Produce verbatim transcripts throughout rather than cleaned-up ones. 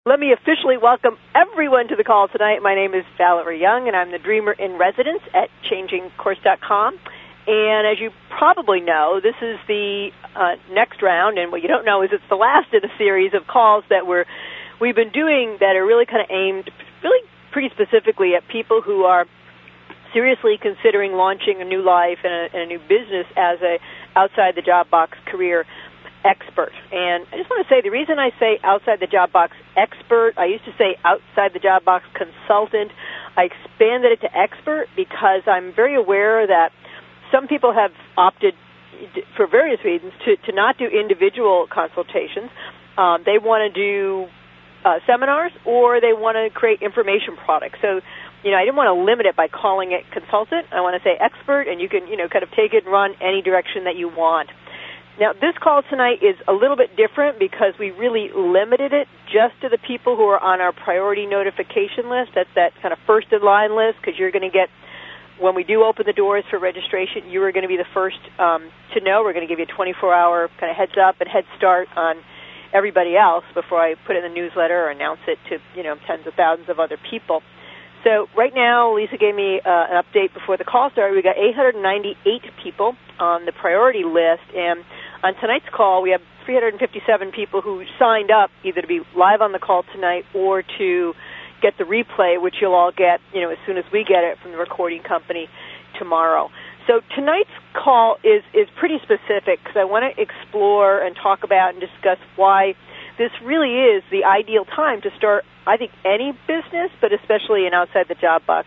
Let me officially welcome everyone to the call tonight. My name is Valerie Young, and I'm the Dreamer in Residence at changing course dot com. And as you probably know, this is the uh, next round, and what you don't know is it's the last in a series of calls that we're, we've been doing that are really kind of aimed really pretty specifically at people who are seriously considering launching a new life and a, and a new business as a outside-the-job box career expert. And I just want to say the reason I say outside the job box expert, I used to say outside the job box consultant. I expanded it to expert because I'm very aware that some people have opted for various reasons to, to not do individual consultations. Um, they want to do uh, seminars or they want to create information products. So, you know, I didn't want to limit it by calling it consultant. I want to say expert, and you can, you know, kind of take it and run any direction that you want. Now, this call tonight is a little bit different because we really limited it just to the people who are on our priority notification list. That's that kind of first-in-line list, because you're going to get, when we do open the doors for registration, you are going to be the first um, to know. We're going to give you a twenty-four hour kind of heads-up and head start on everybody else before I put it in the newsletter or announce it to, you know, tens of thousands of other people. So right now, Lisa gave me uh, an update before the call started. We got eight hundred ninety-eight people on the priority list, and on tonight's call, we have three hundred fifty-seven people who signed up either to be live on the call tonight or to get the replay, which you'll all get, you know, as soon as we get it from the recording company tomorrow. So tonight's call is, is pretty specific because I want to explore and talk about and discuss why this really is the ideal time to start, I think, any business, but especially an outside-the-job box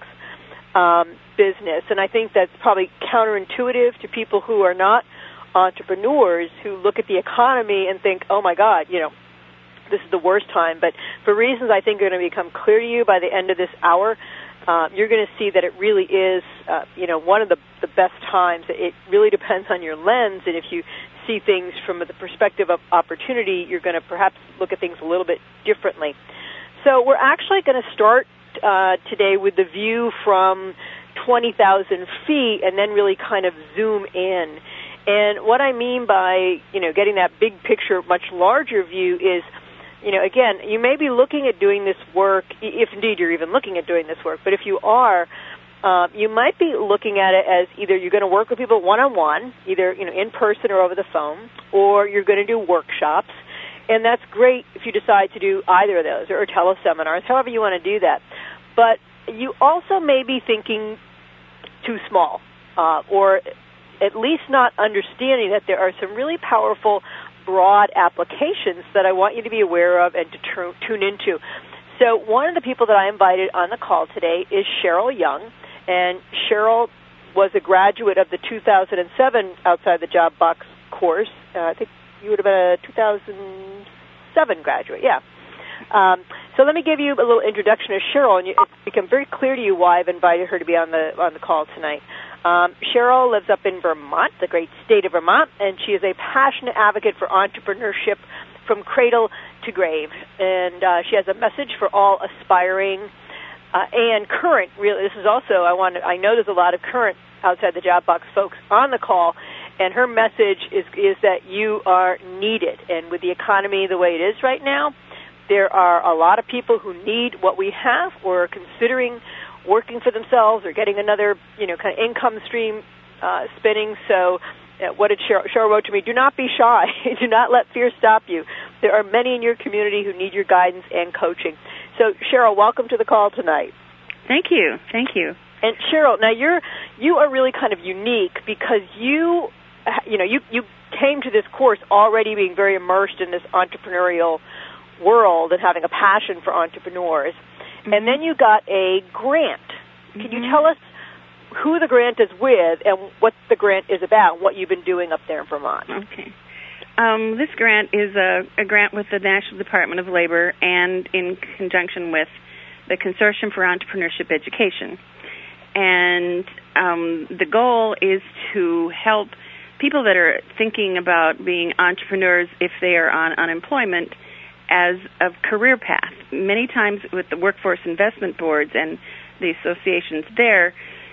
um, business. And I think that's probably counterintuitive to people who are not entrepreneurs, who look at the economy and think, oh, my God, you know, this is the worst time. But for reasons I think are going to become clear to you by the end of this hour, uh, you're going to see that it really is, uh, you know, one of the, the best times. It really depends on your lens, and if you see things from the perspective of opportunity, you're going to perhaps look at things a little bit differently. So we're actually going to start uh, today with the view from twenty thousand feet and then really kind of zoom in. And what I mean by, you know, getting that big picture, much larger view is, you know, again, you may be looking at doing this work, if indeed you're even looking at doing this work, but if you are, uh, you might be looking at it as either you're going to work with people one-on-one, either, you know, in person or over the phone, or you're going to do workshops. And that's great if you decide to do either of those, or teleseminars, however you want to do that. But you also may be thinking too small, uh, or at least not understanding that there are some really powerful, broad applications that I want you to be aware of and to t- tune into. So one of the people that I invited on the call today is Cheryl Young, and Cheryl was a graduate of the two thousand seven Outside the Job Box course. Uh, I think you would have been a two thousand seven graduate, yeah. Um, so let me give you a little introduction of Cheryl, and it's become very clear to you why I've invited her to be on the on the call tonight. Um, Cheryl lives up in Vermont, the great state of Vermont, and she is a passionate advocate for entrepreneurship from cradle to grave. And uh, she has a message for all aspiring uh, and current. Really, this is also I want. I know there's a lot of current outside the job box folks on the call, and her message is is that you are needed. And with the economy the way it is right now, there are a lot of people who need what we have or are considering working for themselves or getting another, you know, kind of income stream uh, spinning. So uh, what did Cheryl, Cheryl wrote to me? Do not be shy. Do not let fear stop you. There are many in your community who need your guidance and coaching. So, Cheryl, welcome to the call tonight. Thank you. Thank you. And, Cheryl, now you're, you are really kind of unique because you, you know, you, you came to this course already being very immersed in this entrepreneurial world and having a passion for entrepreneurs. And then you got a grant. Can mm-hmm. you tell us who the grant is with and what the grant is about, what you've been doing up there in Vermont? Okay. Um, this grant is a, a grant with the National Department of Labor and in conjunction with the Consortium for Entrepreneurship Education. And um, the goal is to help people that are thinking about being entrepreneurs if they are on unemployment as a career path. Many times with the workforce investment boards and the associations there,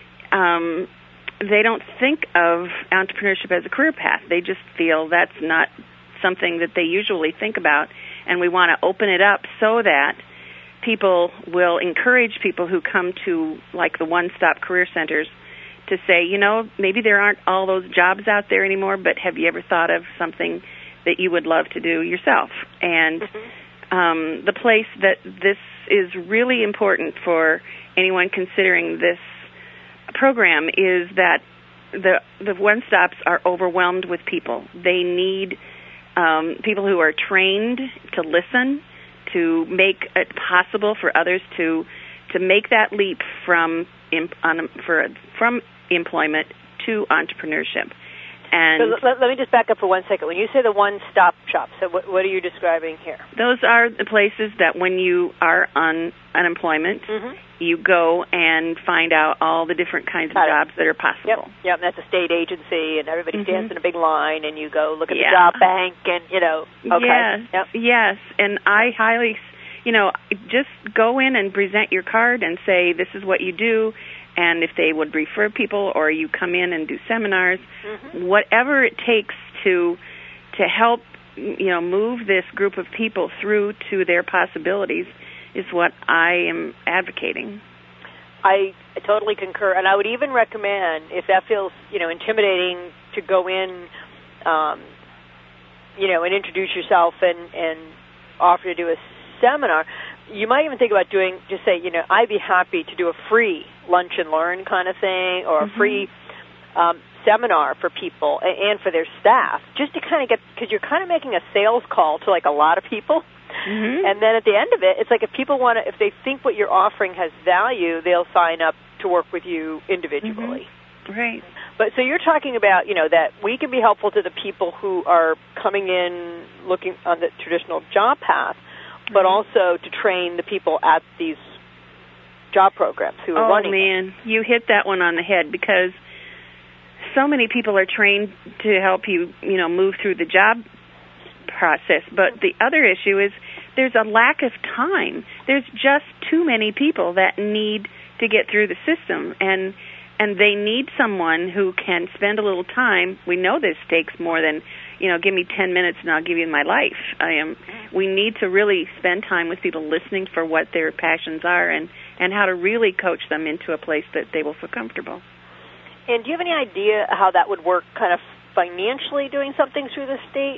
um, they don't think of entrepreneurship as a career path. They just feel that's not something that they usually think about. and we want to open it up so that people will encourage people who come to, like, the one-stop career centers to say, you know, maybe there aren't all those jobs out there anymore, but have you ever thought of something that you would love to do yourself? And mm-hmm. um, the place that this is really important for anyone considering this program is that the the one-stops are overwhelmed with people. They need um, people who are trained to listen, to make it possible for others to to make that leap from on, for, from employment to entrepreneurship. And so let, let me just back up for one second. When you say the one-stop shop, so what, what are you describing here? Those are the places that when you are on unemployment, mm-hmm. you go and find out all the different kinds of Got jobs it. that are possible. Yep, yep, and that's a state agency, and everybody mm-hmm. stands in a big line, and you go look at yeah. the job bank, and, you know, okay. Yes, yep. yes, and I highly, you know, just go in and present your card and say, this is what you do, and if they would refer people or you come in and do seminars, mm-hmm. whatever it takes to to help, you know, move this group of people through to their possibilities is what I am advocating. I totally concur, and I would even recommend, if that feels, you know, intimidating, to go in, um, you know, and introduce yourself and, and offer to do a seminar. You might even think about doing, just say, you know, I'd be happy to do a free lunch and learn kind of thing, or mm-hmm. a free um, seminar for people and for their staff, just to kind of get, because you're kind of making a sales call to, like, a lot of people. Mm-hmm. And then at the end of it, it's like if people want to, if they think what you're offering has value, they'll sign up to work with you individually. Mm-hmm. Right. But so you're talking about, you know, that we can be helpful to the people who are coming in looking on the traditional job path, but also to train the people at these job programs who are oh, running. Oh, man, you hit that one on the head, because so many people are trained to help you, you know, move through the job process. But the other issue is there's a lack of time. There's just too many people that need to get through the system, and and they need someone who can spend a little time. We know this takes more than, you know, give me ten minutes and I'll give you my life. I am. We need to really spend time with people, listening for what their passions are and, and how to really coach them into a place that they will feel comfortable. And do you have any idea how that would work kind of financially, doing something through the state?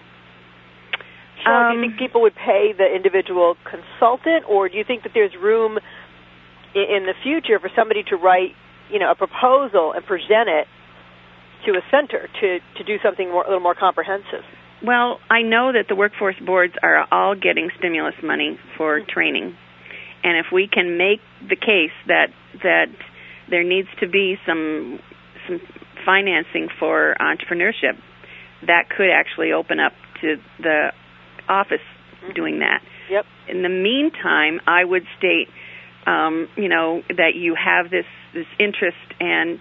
So um, do you think people would pay the individual consultant, or do you think that there's room in the future for somebody to write, you know, a proposal and present it to a center to, to do something more, a little more comprehensive? Well, I know that the workforce boards are all getting stimulus money for mm-hmm. training. And if we can make the case that that there needs to be some some financing for entrepreneurship, that could actually open up to the office mm-hmm. doing that. Yep. In the meantime, I would state, um, you know, that you have this, this interest and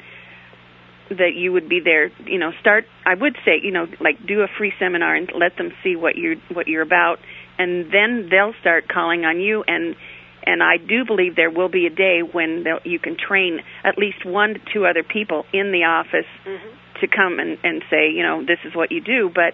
that you would be there, you know, start, I would say, you know, like do a free seminar and let them see what you're, what you're about, and then they'll start calling on you. And, and I do believe there will be a day when you can train at least one to two other people in the office mm-hmm. to come and, and say, you know, this is what you do. But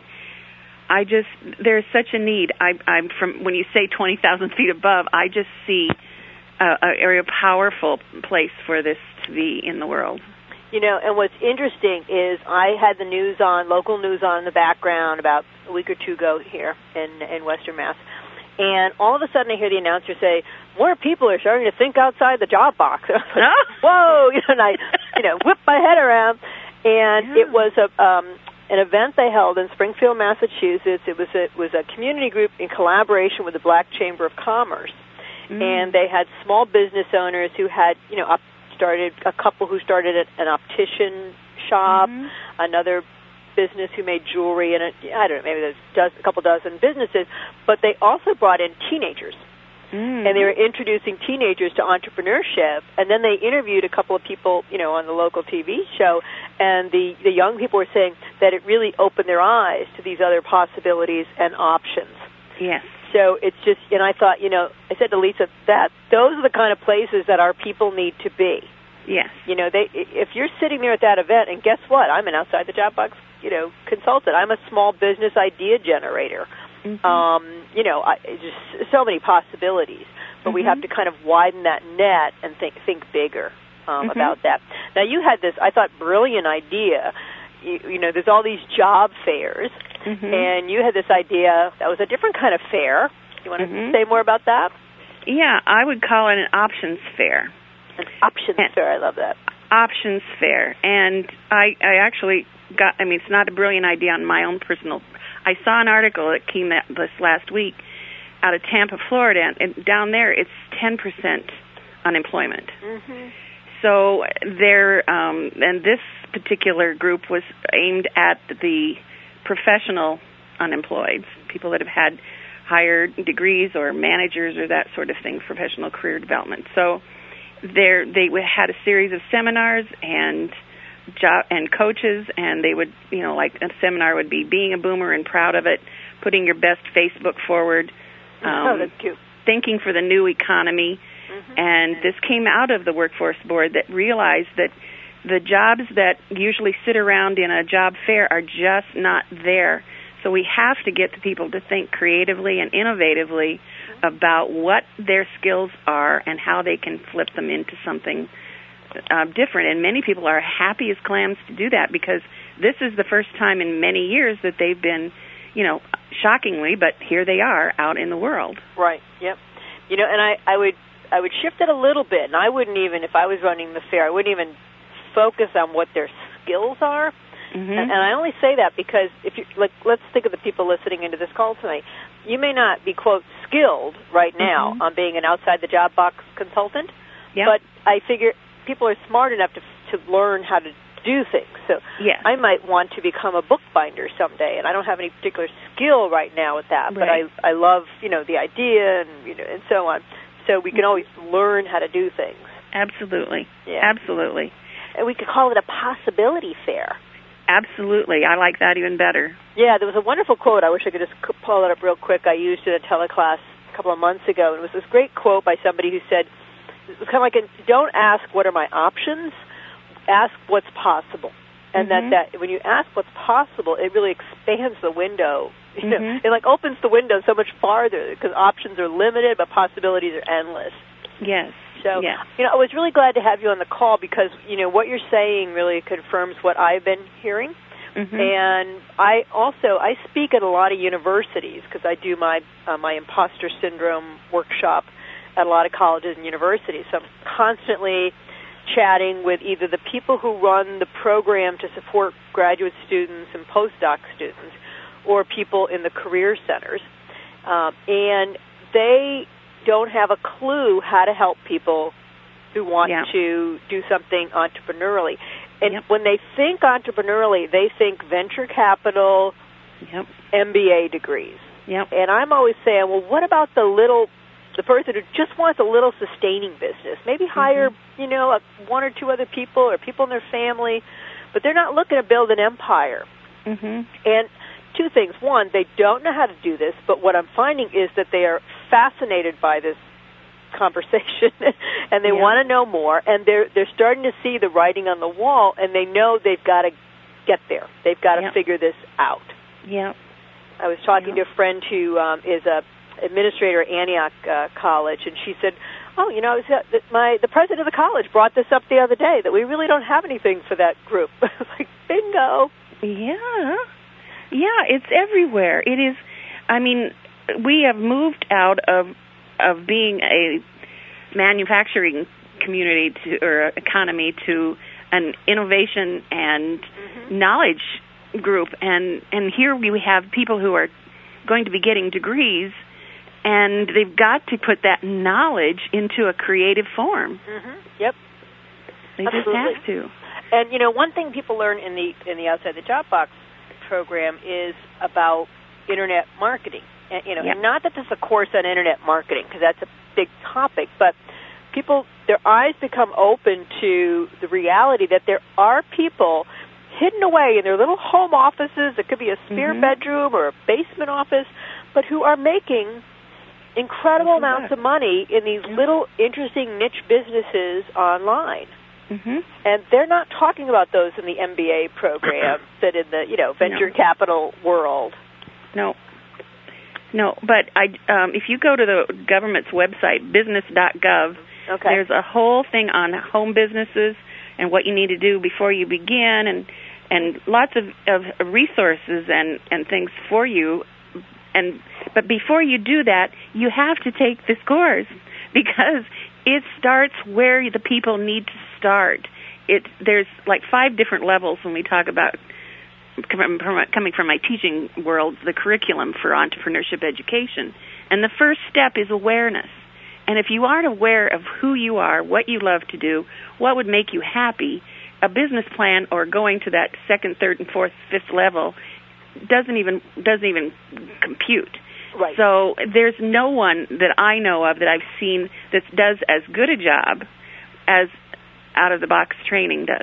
I just, there's such a need. I, I'm from, when you say twenty thousand feet above, I just see a, a very powerful place for this to be in the world. You know, and what's interesting is I had the news on, local news on in the background about a week or two ago here in, in Western Mass. And all of a sudden I hear the announcer say, more people are starting to think outside the job box. Whoa! You know, and I, you know, whipped my head around. And yeah. it was a um, an event they held in Springfield, Massachusetts. It was a, it was a community group in collaboration with the Black Chamber of Commerce. Mm. And they had small business owners who had, you know, up started a couple who started an optician shop, mm-hmm. another business who made jewelry, and a, I don't know, maybe there's dozen, a couple dozen businesses. But they also brought in teenagers, mm-hmm. and they were introducing teenagers to entrepreneurship. And then they interviewed a couple of people, you know, on the local T V show, and the the young people were saying that it really opened their eyes to these other possibilities and options. Yes. So it's just, and I thought, you know, I said to Lisa that those are the kind of places that our people need to be. Yes. You know, they, if you're sitting there at that event, and guess what? I'm an outside the job box, you know, consultant. I'm a small business idea generator. Mm-hmm. Um, you know, I, just so many possibilities. But mm-hmm. we have to kind of widen that net and think think bigger um, mm-hmm. about that. Now, you had this, I thought, brilliant idea. You, you know, there's all these job fairs, mm-hmm. and you had this idea that was a different kind of fair. You want to mm-hmm. say more about that? Yeah, I would call it an options fair. An options and fair, I love that. Options fair. And I, I actually got, I mean, it's not a brilliant idea on my own personal. I saw an article that came out this last week out of Tampa, Florida, and down there it's ten percent unemployment. Mm-hmm. So there, um, and this particular group was aimed at the professional unemployed, people that have had higher degrees or managers or that sort of thing, professional career development. So there, they had a series of seminars and job and coaches, and they would, you know, like a seminar would be being a boomer and proud of it, putting your best Facebook forward. Um, oh, that's cute. Thinking for the new economy. Mm-hmm. And this came out of the Workforce Board that realized that the jobs that usually sit around in a job fair are just not there. So we have to get the people to think creatively and innovatively mm-hmm. about what their skills are and how they can flip them into something uh, different. And many people are happy as clams to do that because this is the first time in many years that they've been, you know, shockingly, but here they are out in the world. Right, yep. You know, and I, I would I would shift it a little bit, and I wouldn't even, if I was running the fair, I wouldn't even focus on what their skills are. Mm-hmm. And, and I only say that because if you like, let's think of the people listening into this call tonight. You may not be, quote, skilled right now mm-hmm. on being an outside the job box consultant, yep. but I figure people are smart enough to to learn how to do things. So yes. I might want to become a bookbinder someday, and I don't have any particular skill right now with that, but right. I I love, you know, the idea and you know and so on. So we can always learn how to do things. Absolutely. Yeah. Absolutely. And we could call it a possibility fair. Absolutely. I like that even better. Yeah, there was a wonderful quote. I wish I could just pull it up real quick. I used it in a teleclass a couple of months ago. It was this great quote by somebody who said, it was kind of like, a, don't ask what are my options, ask what's possible. And mm-hmm. that, that when you ask what's possible, it really expands the window. You know, mm-hmm. it like opens the window so much farther because options are limited, but possibilities are endless. Yes. So, yes. you know, I was really glad to have you on the call because, you know, what you're saying really confirms what I've been hearing. Mm-hmm. And I also, I speak at a lot of universities because I do my uh, my imposter syndrome workshop at a lot of colleges and universities. So I'm constantly chatting with either the people who run the program to support graduate students and postdoc students or people in the career centers. Um, and they don't have a clue how to help people who want yeah. to do something entrepreneurially. And yep. when they think entrepreneurially, they think venture capital, yep. M B A degrees. Yep. And I'm always saying, well, what about the little, the person who just wants a little sustaining business? Maybe hire, mm-hmm. you know, one or two other people or people in their family, but they're not looking to build an empire. Mm-hmm. And two things. One, they don't know how to do this, but what I'm finding is that they are fascinated by this conversation and they yeah. want to know more, and they're they're starting to see the writing on the wall, and they know they've got to get there. They've got to yep. figure this out. Yeah. I was talking yep. to a friend who um, is a administrator at Antioch uh, College, and she said, "Oh, you know, I was, uh, my the president of the college brought this up the other day that we really don't have anything for that group." I was like, "Bingo!" Yeah. Yeah, it's everywhere. It is, I mean, we have moved out of of being a manufacturing community to, or economy to an innovation and mm-hmm. knowledge group. And, and here we have people who are going to be getting degrees, and they've got to put that knowledge into a creative form. Mm-hmm. Yep. They Absolutely. just have to. And, you know, one thing people learn in the in the Outside the Job Box program is about internet marketing. And, you know, yeah. and not that this is a course on internet marketing, because that's a big topic, but people, their eyes become open to the reality that there are people hidden away in their little home offices. It could be a spare mm-hmm. bedroom or a basement office, but who are making incredible That's amounts that. of money in these mm-hmm. little interesting niche businesses online. Mm-hmm. And they're not talking about those in the M B A program that in the, you know, venture no. capital world. No. No, but I, um, if you go to the government's website, business dot gov, okay. there's a whole thing on home businesses and what you need to do before you begin, and and lots of, of resources and, and things for you. And but before you do that, you have to take this course, because it starts where the people need to start. It there's like five different levels when we talk about, coming from my teaching world, the curriculum for entrepreneurship education. And the first step is awareness. And if you aren't aware of who you are, what you love to do, what would make you happy, a business plan or going to that second, third, and fourth, fifth level doesn't even doesn't even compute. Right. So there's no one that I know of that I've seen that does as good a job as out-of-the-box training does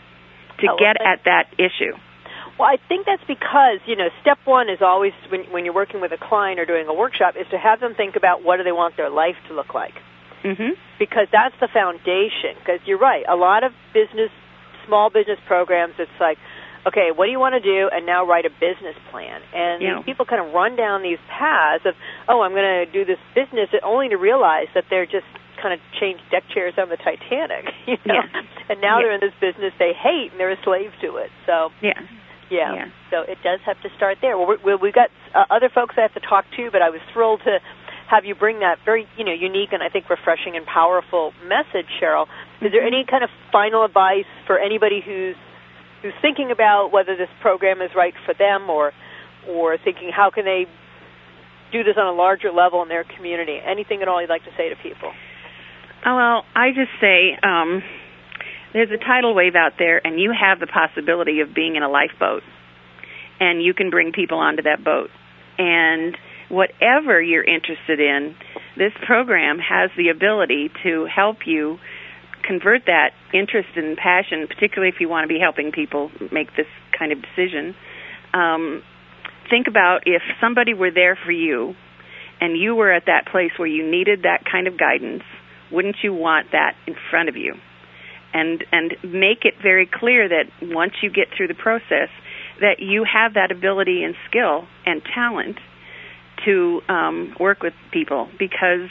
to oh, get well, at that issue. Well, I think that's because, you know, step one is always, when, when you're working with a client or doing a workshop, is to have them think about what do they want their life to look like. Mm-hmm. Because that's the foundation. Because you're right, a lot of business, small business programs, it's like, okay, what do you want to do? And now write a business plan. And yeah. these people kind of run down these paths of, oh, I'm going to do this business, only to realize that they're just kind of changed deck chairs on the Titanic. You know? Yeah. And now yeah. they're in this business they hate, and they're a slave to it. So yeah. Yeah. yeah. So it does have to start there. Well, we, we've got uh, other folks I have to talk to, but I was thrilled to have you bring that very, you know, unique and I think refreshing and powerful message, Cheryl. Is mm-hmm. there any kind of final advice for anybody who's who's thinking about whether this program is right for them, or or thinking how can they do this on a larger level in their community? Anything at all you'd like to say to people? Oh, well, I just say um, there's a tidal wave out there, and you have the possibility of being in a lifeboat, and you can bring people onto that boat. And whatever you're interested in, this program has the ability to help you convert that interest and passion, particularly if you want to be helping people make this kind of decision. Um, think about if somebody were there for you and you were at that place where you needed that kind of guidance, wouldn't you want that in front of you? And and make it very clear that once you get through the process, that you have that ability and skill and talent to um, work with people, because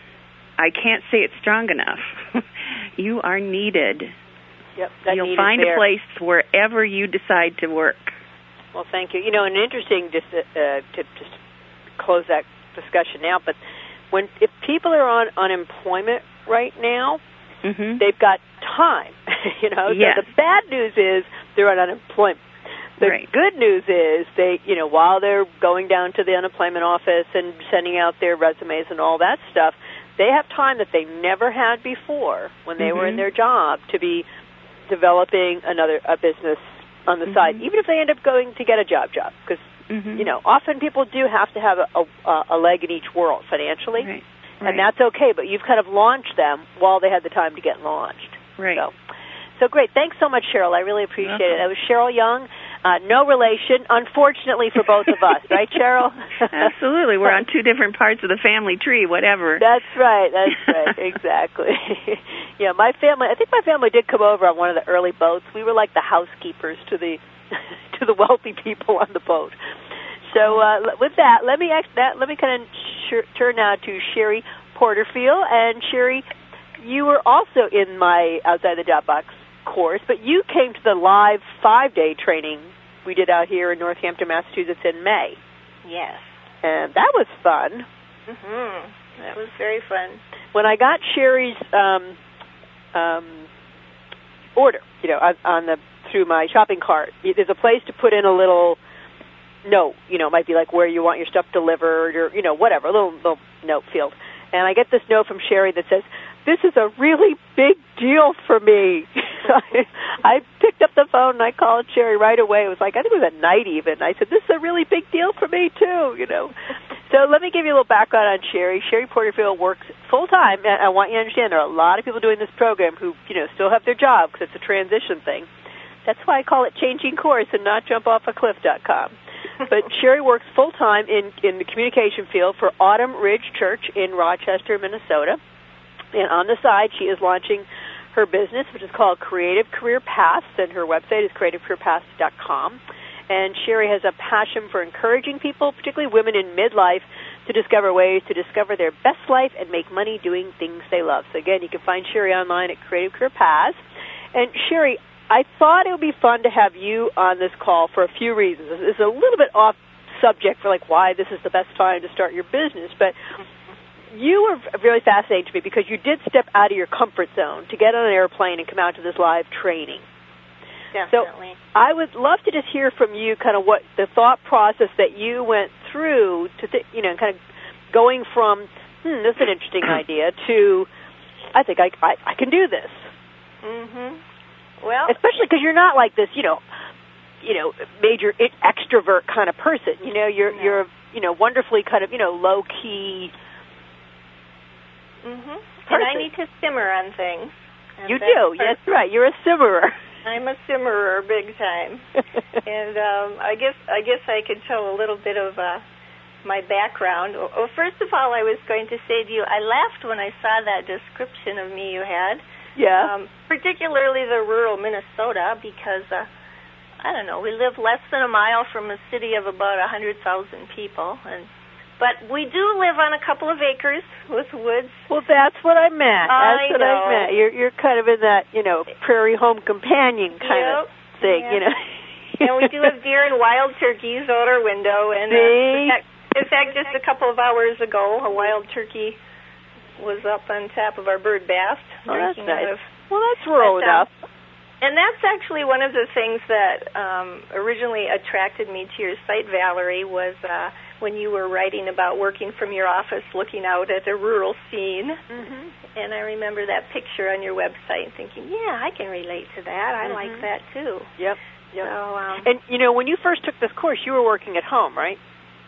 I can't say it strong enough. You are needed. Yep, that You'll need is find there. a place wherever you decide to work. Well, thank you. You know, and interesting, just uh, to just close that discussion now, but when if people are on unemployment right now, mm-hmm. they've got time. You know, yes. So the bad news is they're on unemployment. The right. good news is they, you know, while they're going down to the unemployment office and sending out their resumes and all that stuff, they have time that they never had before when they mm-hmm. were in their job to be developing another a business on the mm-hmm. side, even if they end up going to get a job job, because mm-hmm. you know often people do have to have a, a, a leg in each world financially, right. and right. that's okay. But you've kind of launched them while they had the time to get launched. Right. So, so great. Thanks so much, Cheryl. I really appreciate okay. it. That was Cheryl Young. Uh, no relation, unfortunately, for both of us, right, Cheryl? Absolutely. We're on two different parts of the family tree, whatever. That's right. That's right. Exactly. Yeah, my family, I think my family did come over on one of the early boats. We were like the housekeepers to the to the wealthy people on the boat. So uh, with that, let me ask that. Let me kind of sh- turn now to Sherry Porterfield. And Sherry, you were also in my Outside the Job Box course, but you came to the live five-day training we did out here in Northampton, Massachusetts in May. Yes. And that was fun. Mm-hmm. That was very fun. When I got Sherry's um, um, order, you know, on, on the through my shopping cart, there's a place to put in a little note. You know, it might be like where you want your stuff delivered, or you know, whatever, a little little note field. And I get this note from Sherry that says, "This is a really big deal for me." I picked up the phone and I called Sherry right away. It was like, I think it was at night even. I said, "This is a really big deal for me too," you know. So let me give you a little background on Sherry. Sherry Porterfield works full time, and I want you to understand there are a lot of people doing this program who, you know, still have their job because it's a transition thing. That's why I call it Changing Course and not jump off a cliff dot com. But Sherry works full time in in the communication field for Autumn Ridge Church in Rochester, Minnesota. And on the side, she is launching her business, which is called Creative Career Paths, and her website is creative career paths dot com. And Sherry has a passion for encouraging people, particularly women in midlife, to discover ways to discover their best life and make money doing things they love. So again, you can find Sherry online at Creative Career Paths. And Sherry, I thought it would be fun to have you on this call for a few reasons. It's a little bit off subject for like why this is the best time to start your business, but you were really fascinating to me because you did step out of your comfort zone to get on an airplane and come out to this live training. Definitely. So I would love to just hear from you kind of what the thought process that you went through to, th- you know, kind of going from, hmm, this is an interesting idea, to, I think I, I, I can do this. Mm-hmm. Well, especially because you're not like this, you know, you know, major extrovert kind of person. You know, you're no. you're you know wonderfully kind of you know low key. Mhm. And I need to simmer on things. You do. Yes, right. You're a simmerer. I'm a simmerer, big time. And um, I guess I guess I could tell a little bit of uh, my background. Well, first of all, I was going to say to you, I laughed when I saw that description of me you had. Yeah. Um, particularly the rural Minnesota, because. Uh, I don't know, we live less than a mile from a city of about one hundred thousand people, and but we do live on a couple of acres with woods. Well, that's what I meant. That's I what know. I meant. You're you're kind of in that, you know, prairie home companion kind yep. of thing, yeah. you know. And we do have deer and wild turkeys out our window, and uh, in, fact, in fact, just a couple of hours ago, a wild turkey was up on top of our bird bath. Oh, that's nice. Of, well, that's rural enough. And that's actually one of the things that um, originally attracted me to your site, Valerie, was uh, when you were writing about working from your office, looking out at a rural scene. Mm-hmm. And I remember that picture on your website thinking, yeah, I can relate to that. I mm-hmm. like that, too. Yep. Yep. So, um, and, you know, when you first took this course, you were working at home, right?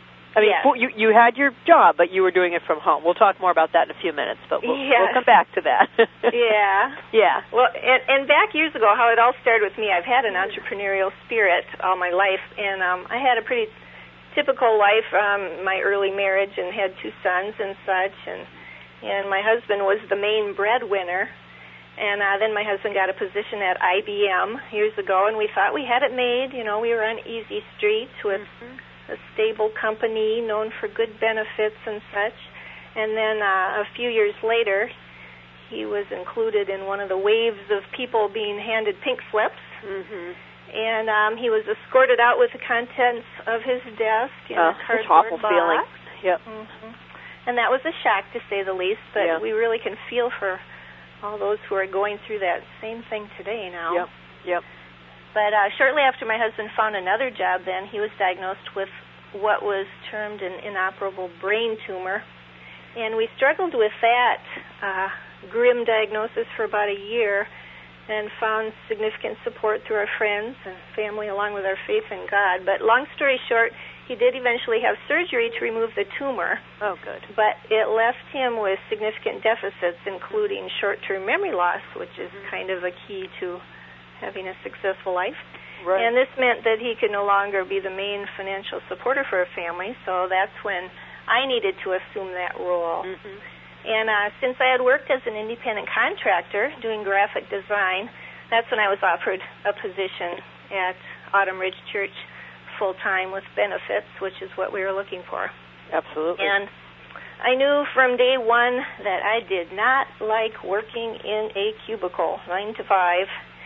I mean, yes. you you had your job, but you were doing it from home. We'll talk more about that in a few minutes, but we'll, yes. we'll come back to that. yeah. Yeah. Well, and, and back years ago, how it all started with me, I've had an entrepreneurial spirit all my life, and um, I had a pretty typical life, um, my early marriage, and had two sons and such, and and my husband was the main breadwinner. And uh, then my husband got a position at I B M years ago, and we thought we had it made. You know, we were on easy streets with mm-hmm. a stable company known for good benefits and such. And then uh, a few years later, he was included in one of the waves of people being handed pink slips. Mm-hmm. And um, he was escorted out with the contents of his desk in oh, a cardboard awful box. Feeling. Yep. Mm-hmm. And that was a shock, to say the least, but yeah. we really can feel for all those who are going through that same thing today now. Yep, yep. But uh, shortly after my husband found another job then, he was diagnosed with what was termed an inoperable brain tumor. And we struggled with that uh, grim diagnosis for about a year and found significant support through our friends and family along with our faith in God. But long story short, he did eventually have surgery to remove the tumor. Oh, good. But it left him with significant deficits, including short-term memory loss, which is mm-hmm. kind of a key to having a successful life. Right. And this meant that he could no longer be the main financial supporter for a family, so that's when I needed to assume that role. Mm-hmm. And uh, since I had worked as an independent contractor doing graphic design, that's when I was offered a position at Autumn Ridge Church full-time with benefits, which is what we were looking for. Absolutely. And I knew from day one that I did not like working in a cubicle, nine to five.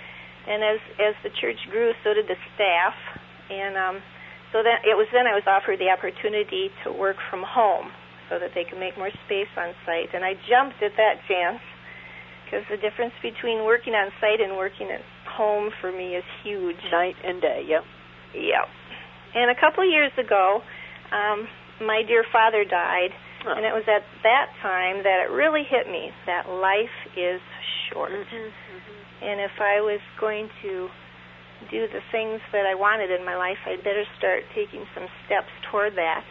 And as as the church grew, so did the staff. And um, so that it was then I was offered the opportunity to work from home so that they could make more space on site. And I jumped at that chance because the difference between working on site and working at home for me is huge. Night and day, yep. Yep. And a couple of years ago, um, my dear father died, oh. and it was at that time that it really hit me that life is short. Mm-hmm, mm-hmm. And if I was going to do the things that I wanted in my life, I'd better start taking some steps toward that.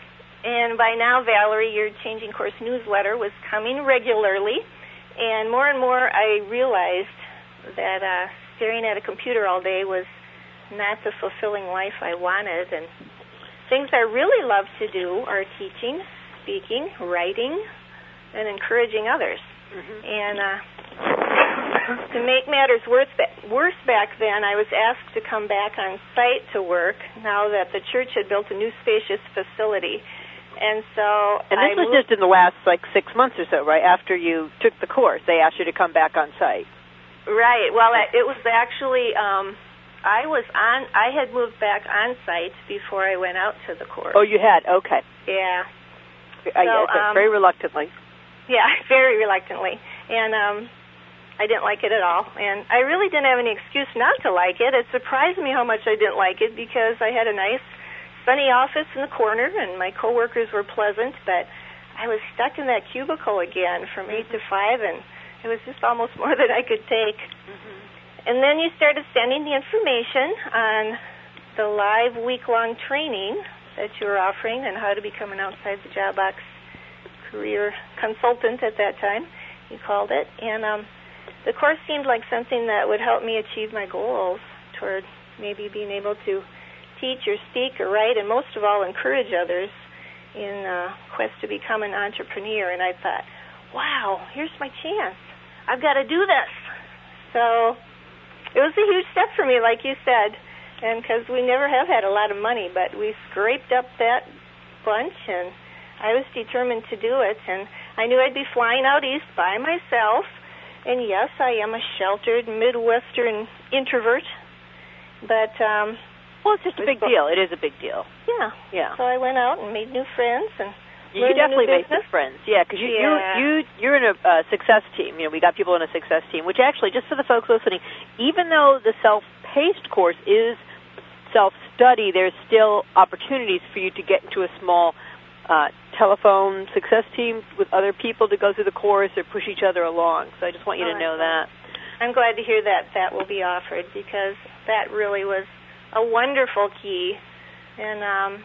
And by now, Valerie, your Changing Course newsletter was coming regularly, and more and more I realized that uh, staring at a computer all day was not the fulfilling life I wanted. And things I really love to do are teaching, speaking, writing, and encouraging others. Mm-hmm. And uh, to make matters worse, worse back then, I was asked to come back on site to work now that the church had built a new spacious facility. And so And this I was moved, just in the last, like, six months or so, right? After you took the course, they asked you to come back on site. Right. Well, it was actually, um, I was on, I had moved back on site before I went out to the course. Oh, you had? Okay. Yeah. I, So, yes, um, very reluctantly. Yeah, very reluctantly. And um, I didn't like it at all. And I really didn't have any excuse not to like it. It surprised me how much I didn't like it because I had a nice sunny office in the corner and my coworkers were pleasant, but I was stuck in that cubicle again from eight to five, and it was just almost more than I could take. Mm-hmm. And then you started sending the information on the live week-long training that you were offering and how to become an outside-the-job box career consultant at that time, you called it. And um, the course seemed like something that would help me achieve my goals toward maybe being able to teach or speak or write, and most of all, encourage others in uh, quest to become an entrepreneur. And I thought, wow, here's my chance. I've got to do this. So it was a huge step for me, like you said, and because we never have had a lot of money, but we scraped up that bunch, and I was determined to do it. And I knew I'd be flying out east by myself, and yes, I am a sheltered Midwestern introvert, but um, well, it's just a big deal. It is a big deal. Yeah. Yeah. So I went out and made new friends and you definitely make new friends. Yeah, because you, yeah. you you you're in a uh, success team. You know, we got people in a success team. Which actually, just for the folks listening, even though the self-paced course is self-study, there's still opportunities for you to get into a small uh, telephone success team with other people to go through the course or push each other along. So I just want you oh, to know that. I'm glad to hear that that will be offered because that really was a wonderful key. And um,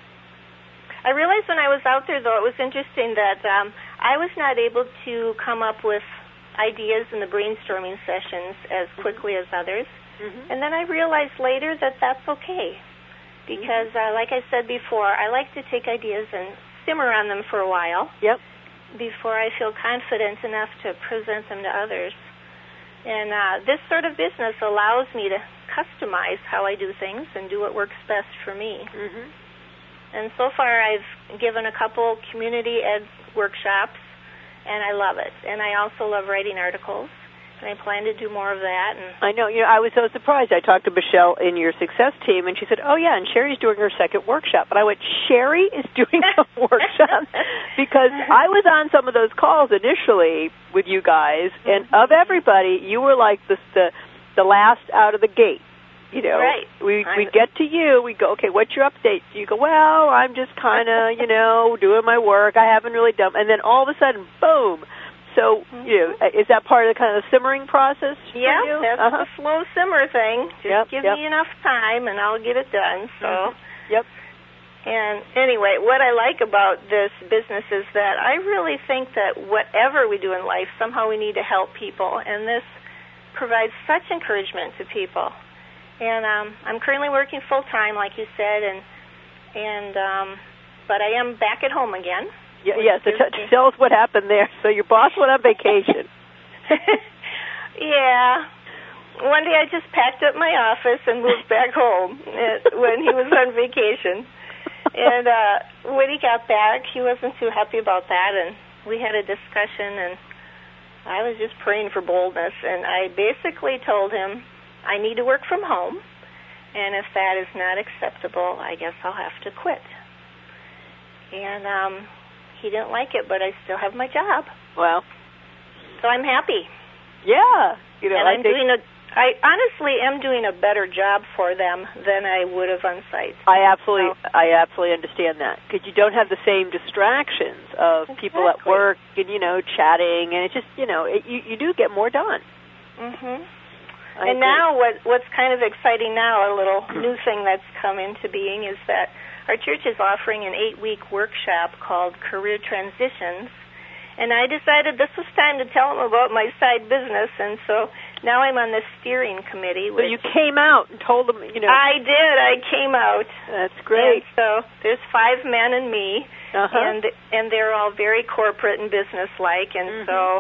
I realized when I was out there, though, it was interesting that um, I was not able to come up with ideas in the brainstorming sessions as quickly as others. Mm-hmm. And then I realized later that that's okay because, uh, like I said before, I like to take ideas and simmer on them for a while. Yep. Before I feel confident enough to present them to others. And uh, this sort of business allows me to customize how I do things and do what works best for me. Mm-hmm. And so far I've given a couple community ed workshops, and I love it. And I also love writing articles, and I plan to do more of that. And I know. You know, I was so surprised. I talked to Michelle in your success team, and she said, oh, yeah, and Sherry's doing her second workshop. And I went, Sherry is doing a workshop? Because I was on some of those calls initially with you guys, and mm-hmm. of everybody, you were like the, the, the last out of the gate. You know, right. we we get to you, we go, okay, what's your update? You go, well, I'm just kind of, you know, doing my work. I haven't really done, and then all of a sudden, boom. So, mm-hmm. you know, is that part of the kind of simmering process for yeah, you? that's uh-huh. the slow simmer thing. Just yep, give yep. me enough time, and I'll get it done. So, mm-hmm. Yep. And anyway, what I like about this business is that I really think that whatever we do in life, somehow we need to help people, and this provides such encouragement to people. And um, I'm currently working full time, like you said, and and um, but I am back at home again. Yeah, yeah. So t- tell us what happened there. So your boss went on vacation. Yeah. One day I just packed up my office and moved back home when he was on vacation. And uh, when he got back, he wasn't too happy about that, and we had a discussion, and I was just praying for boldness, and I basically told him, I need to work from home, and if that is not acceptable, I guess I'll have to quit. And um, he didn't like it, but I still have my job. Well, so I'm happy. Yeah, you know, and I I'm think doing a. I honestly am doing a better job for them than I would have on site. I absolutely, so. I absolutely understand that because you don't have the same distractions of exactly. people at work and you know chatting, and it's just you know it, you you do get more done. Mhm. I and agree. now, what what's kind of exciting now, a little new thing that's come into being is that our church is offering an eight-week workshop called Career Transitions, and I decided this was time to tell them about my side business, and so now I'm on the steering committee. So you came out and told them, you know. I did. I came out. That's great. And so there's five men and me, uh-huh. and and they're all very corporate and business-like, and mm-hmm. so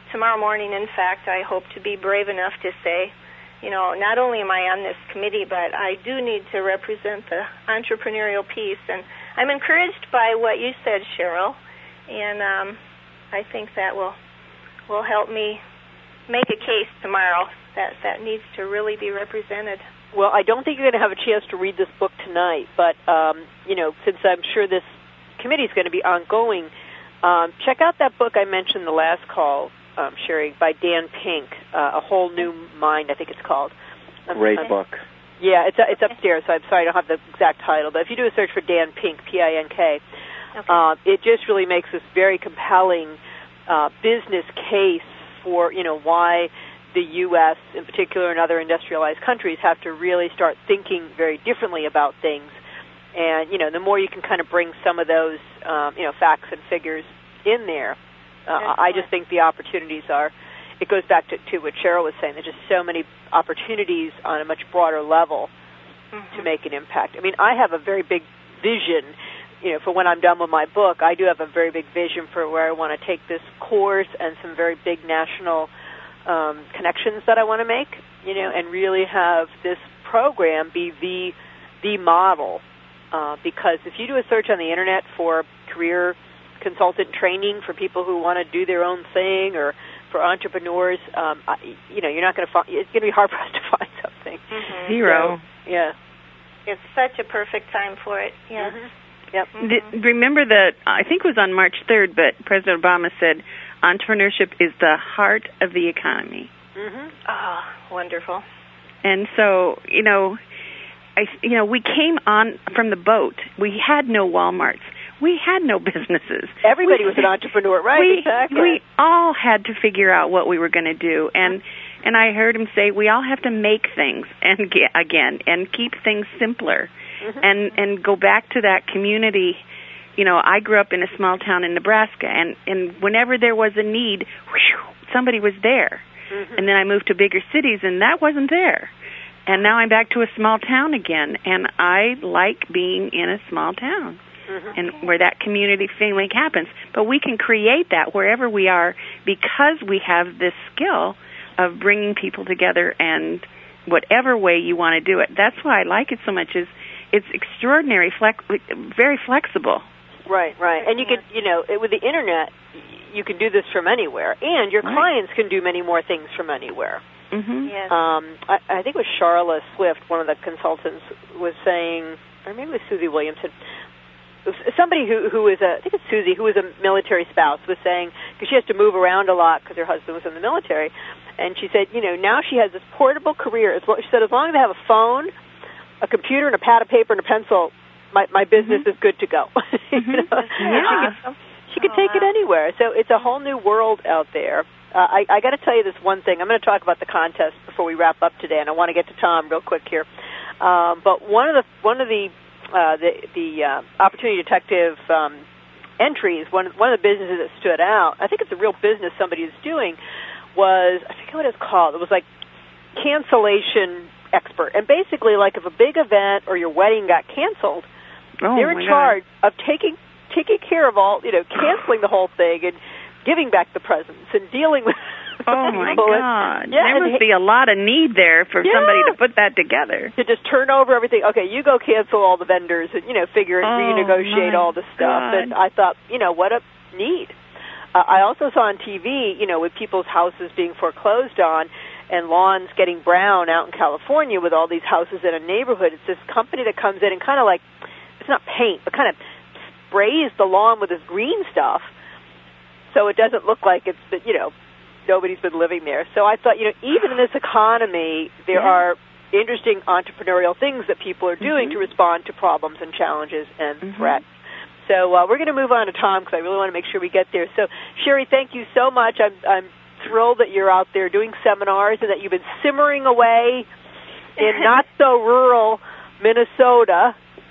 tomorrow morning, in fact, I hope to be brave enough to say, you know, not only am I on this committee, but I do need to represent the entrepreneurial piece. And I'm encouraged by what you said, Cheryl, and um, I think that will will help me make a case tomorrow that that needs to really be represented. Well, I don't think you're going to have a chance to read this book tonight, but, um, you know, since I'm sure this committee is going to be ongoing, um, check out that book I mentioned the last call, um, Sherry, by Dan Pink, uh, A Whole New Mind, I think it's called. Great um, book. Yeah, it's it's upstairs, so I'm sorry I don't have the exact title, but if you do a search for Dan Pink, P I N K, okay. uh, it just really makes this very compelling uh, business case for, you know, why the U S in particular and other industrialized countries have to really start thinking very differently about things. And, you know, the more you can kind of bring some of those, um, you know, facts and figures in there, uh, I just think the opportunities are, it goes back to, to what Cheryl was saying, there's just so many opportunities on a much broader level mm-hmm. to make an impact. I mean, I have a very big vision, you know, for when I'm done with my book. I do have a very big vision for where I want to take this course and some very big national Um, connections that I want to make, you know, and really have this program be the the model. Uh, because if you do a search on the internet for career consultant training for people who want to do their own thing or for entrepreneurs, um, I, you know, you're not going to find. It's going to be hard for us to find something. Mm-hmm. Zero. So, yeah. It's such a perfect time for it. Yeah. Mm-hmm. Yep. Mm-hmm. Remember that, I think it was on March third, but President Obama said entrepreneurship is the heart of the economy. Mm-hmm. Oh, wonderful. And so, you know, I, you know, we came on from the boat. We had no Walmarts. We had no businesses. Everybody we, was an entrepreneur, right? We, exactly. We all had to figure out what we were going to do. And and I heard him say, we all have to make things and get, again and keep things simpler. Mm-hmm. And and go back to that community. You know, I grew up in a small town in Nebraska, and, and whenever there was a need, whew, somebody was there. Mm-hmm. And then I moved to bigger cities, and that wasn't there. And now I'm back to a small town again, and I like being in a small town mm-hmm. and where that community feeling happens. But we can create that wherever we are because we have this skill of bringing people together and whatever way you want to do it. That's why I like it so much is it's extraordinary, flex, very flexible. Right, right. And you could, you know, with the Internet, you can do this from anywhere. And your right. clients can do many more things from anywhere. Mm-hmm. Yes. Um, I, I think it was Charla Swift, one of the consultants, was saying, or maybe it was Susie Williamson, it was somebody who, who was a, I think it's Susie, who was a military spouse, was saying, because she has to move around a lot because her husband was in the military, and she said, you know, now she has this portable career. As well, she said, as long as they have a phone, a computer, and a pad of paper and a pencil, my my business mm-hmm. is good to go. you know? Yeah. She could, she could take it anywhere. So it's a whole new world out there. Uh, I, I got to tell you this one thing. I'm going to talk about the contest before we wrap up today, and I want to get to Tom real quick here. Um, but one of the one of the uh, the, the uh, Opportunity Detective um, entries, one one of the businesses that stood out, I think it's a real business somebody is doing, was, I forget what it's called. It was like cancellation expert. And basically, like if a big event or your wedding got canceled, oh, they're in charge God. of taking taking care of all, you know, canceling the whole thing and giving back the presents and dealing with oh my God. And, yeah, there must be a lot of need there for yeah. somebody to put that together. To just turn over everything. Okay, you go cancel all the vendors and, you know, figure and oh renegotiate all the stuff. God. And I thought, you know, what a need. Uh, I also saw on T V, you know, with people's houses being foreclosed on and lawns getting brown out in California with all these houses in a neighborhood. It's this company that comes in and kind of like, it's not paint, but kind of sprays the lawn with this green stuff so it doesn't look like it's, you know, nobody's been living there. So I thought, you know, even in this economy, there yeah. are interesting entrepreneurial things that people are doing mm-hmm. to respond to problems and challenges and mm-hmm. threats. So uh, we're going to move on to Tom because I really want to make sure we get there. So, Sherry, thank you so much. I'm, I'm thrilled that you're out there doing seminars and that you've been simmering away in not-so-rural Minnesota.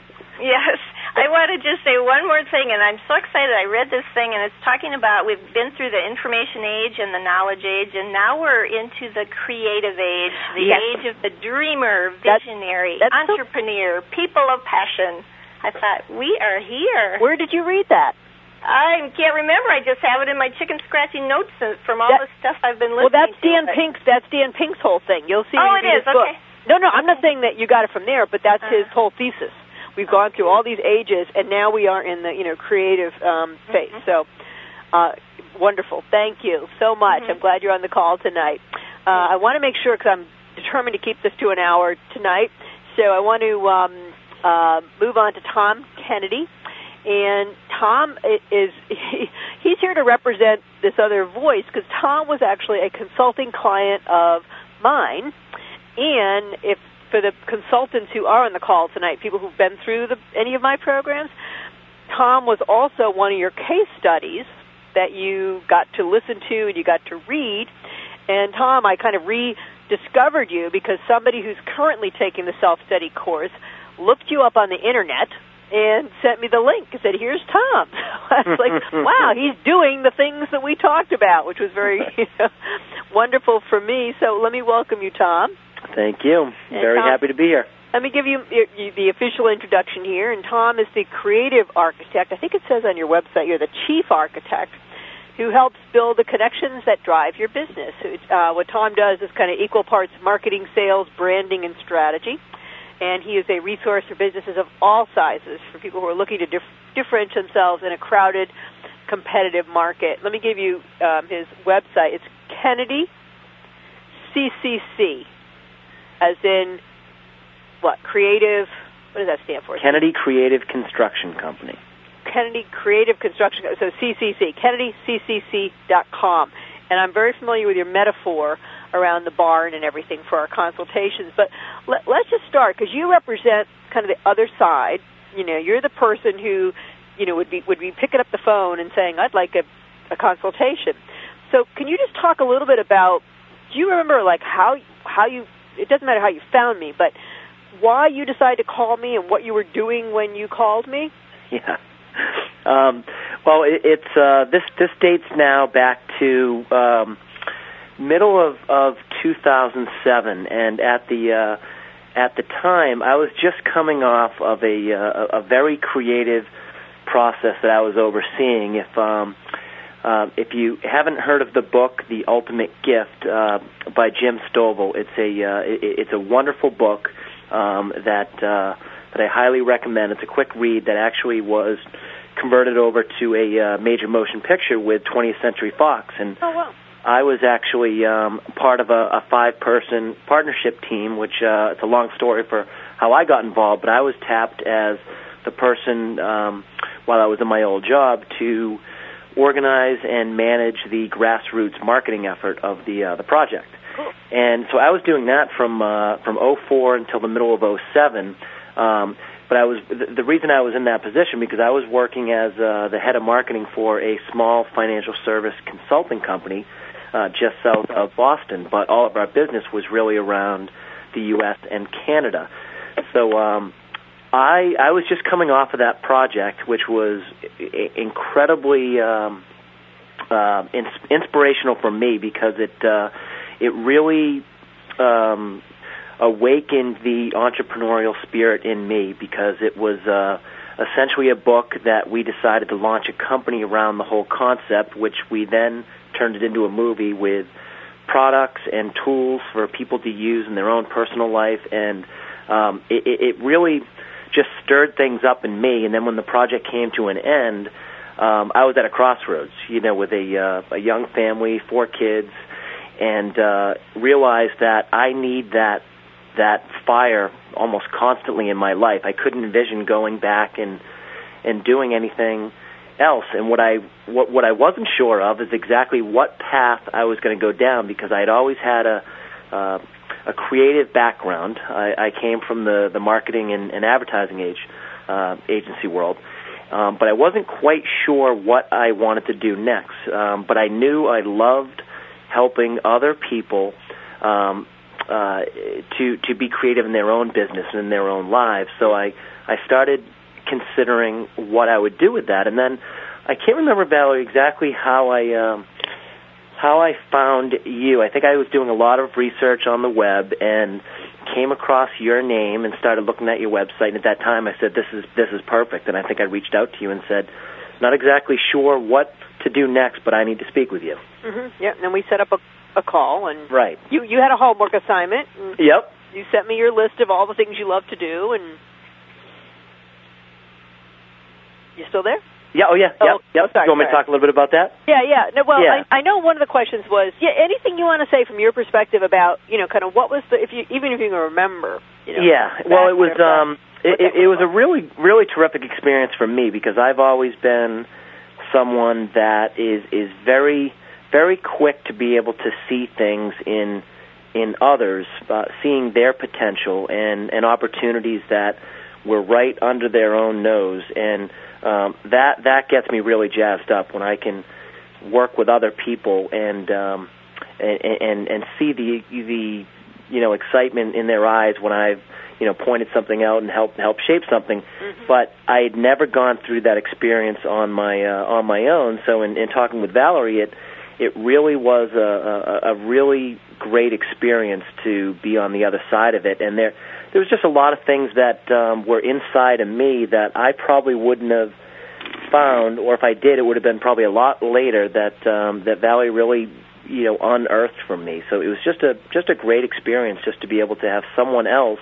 Yes. I want to just say one more thing, and I'm so excited. I read this thing, and it's talking about we've been through the information age and the knowledge age, and now we're into the creative age, the yes. age of the dreamer, visionary, that's, that's entrepreneur, so... people of passion. I thought, we are here. Where did you read that? I can't remember. I just have it in my chicken scratching notes from all that, the stuff I've been Well, listening that's to. Dan Pink's. That's Dan Pink's whole thing. You'll see. Oh, when you it is. read his book. Okay. No, no, I'm not saying that you got it from there, but that's uh, his whole thesis. We've gone through all these ages, and now we are in the you know creative um, phase. Mm-hmm. So, uh, wonderful. Thank you so much. Mm-hmm. I'm glad you're on the call tonight. Uh, I want to make sure, because I'm determined to keep this to an hour tonight, so I want to um, uh, move on to Tom Kennedy. And Tom is, he, he's here to represent this other voice, because Tom was actually a consulting client of mine. And if for the consultants who are on the call tonight, people who've been through the, any of my programs, Tom was also one of your case studies that you got to listen to and you got to read. And Tom, I kind of rediscovered you because somebody who's currently taking the self-study course looked you up on the internet and sent me the link and said, here's Tom. I was like, wow, he's doing the things that we talked about, which was very you know, wonderful for me. So let me welcome you, Tom. Thank you. And very Tom, happy to be here. Let me give you the official introduction here. And Tom is the creative architect. I think it says on your website you're the chief architect who helps build the connections that drive your business. Uh, what Tom does is kind of equal parts marketing, sales, branding, and strategy. And he is a resource for businesses of all sizes, for people who are looking to dif- differentiate themselves in a crowded, competitive market. Let me give you um, his website. It's Kennedy C C C, as in, what, creative, what does that stand for? Kennedy Creative Construction Company. Kennedy Creative Construction, so C C C, Kennedy C C C dot com. And I'm very familiar with your metaphor around the barn and everything for our consultations. But let, let's just start, because you represent kind of the other side. You know, you're the person who, you know, would be would be picking up the phone and saying, I'd like a, a consultation. So can you just talk a little bit about, do you remember, like, how how you, it doesn't matter how you found me, but why you decided to call me and what you were doing when you called me? Yeah. Um, well, it, it's uh, this this dates now back to um, middle of, of two thousand seven, and at the uh, at the time, I was just coming off of a uh, a very creative process that I was overseeing. If um, uh, if you haven't heard of the book, The Ultimate Gift, uh, by Jim Stovall, it's a uh, it, it's a wonderful book um, that uh, that I highly recommend. It's a quick read that actually was converted over to a uh, major motion picture with twentieth Century Fox, and oh, wow. I was actually um, part of a, a five-person partnership team, which uh, it's a long story for how I got involved, but I was tapped as the person, um, while I was in my old job, to organize and manage the grassroots marketing effort of the uh, the project. Cool. And so I was doing that from uh, from oh four until the middle of oh seven. Um, But I was the, the reason I was in that position because I was working as uh, the head of marketing for a small financial service consulting company uh, just south of Boston. But all of our business was really around the U S and Canada. So um, I I was just coming off of that project, which was incredibly um, uh, ins- inspirational for me because it uh, it really Um, awakened the entrepreneurial spirit in me because it was uh, essentially a book that we decided to launch a company around the whole concept, which we then turned it into a movie with products and tools for people to use in their own personal life, and um, it, it really just stirred things up in me. And then when the project came to an end, um, I was at a crossroads, you know, with a, uh, a young family, four kids, and uh, realized that I need that that fire almost constantly in my life. I couldn't envision going back and and doing anything else. And what I what what I wasn't sure of is exactly what path I was going to go down because I had always had a uh, a creative background. I, I came from the the marketing and, and advertising age uh, agency world, um, but I wasn't quite sure what I wanted to do next. Um, but I knew I loved helping other people. Um, Uh, to to be creative in their own business and in their own lives. So I, I started considering what I would do with that. And then I can't remember, Valerie, exactly how I um, how I found you. I think I was doing a lot of research on the web and came across your name and started looking at your website. And at that time I said, this is this is perfect. And I think I reached out to you and said, not exactly sure what to do next, but I need to speak with you. Mm-hmm. Yeah, and then we set up a, a call, and right. you you had a homework assignment. And yep. You sent me your list of all the things you love to do, and you still there? Yeah. Oh, yeah. Oh, yep. Yep. Oh, sorry, you want me sorry. to talk a little bit about that? Yeah. Yeah. No, well, yeah. I, I know one of the questions was, yeah, anything you want to say from your perspective about, you know, kind of what was the, if you even if you can remember. You know, yeah. Well, it was um, it, it, it was a really, really terrific experience for me because I've always been someone that is is very, very quick to be able to see things in in others, uh, seeing their potential and and opportunities that were right under their own nose, and um, that that gets me really jazzed up when I can work with other people and um, and, and and see the the you know excitement in their eyes when I've you know pointed something out and helped help shape something. Mm-hmm. But I had never gone through that experience on my uh, on my own. So in, in talking with Valerie, it it really was a, a, a really great experience to be on the other side of it, and there. There was just a lot of things that um, were inside of me that I probably wouldn't have found, or if I did, it would have been probably a lot later that um, that Valerie really, you know, unearthed from me. So it was just a just a great experience just to be able to have someone else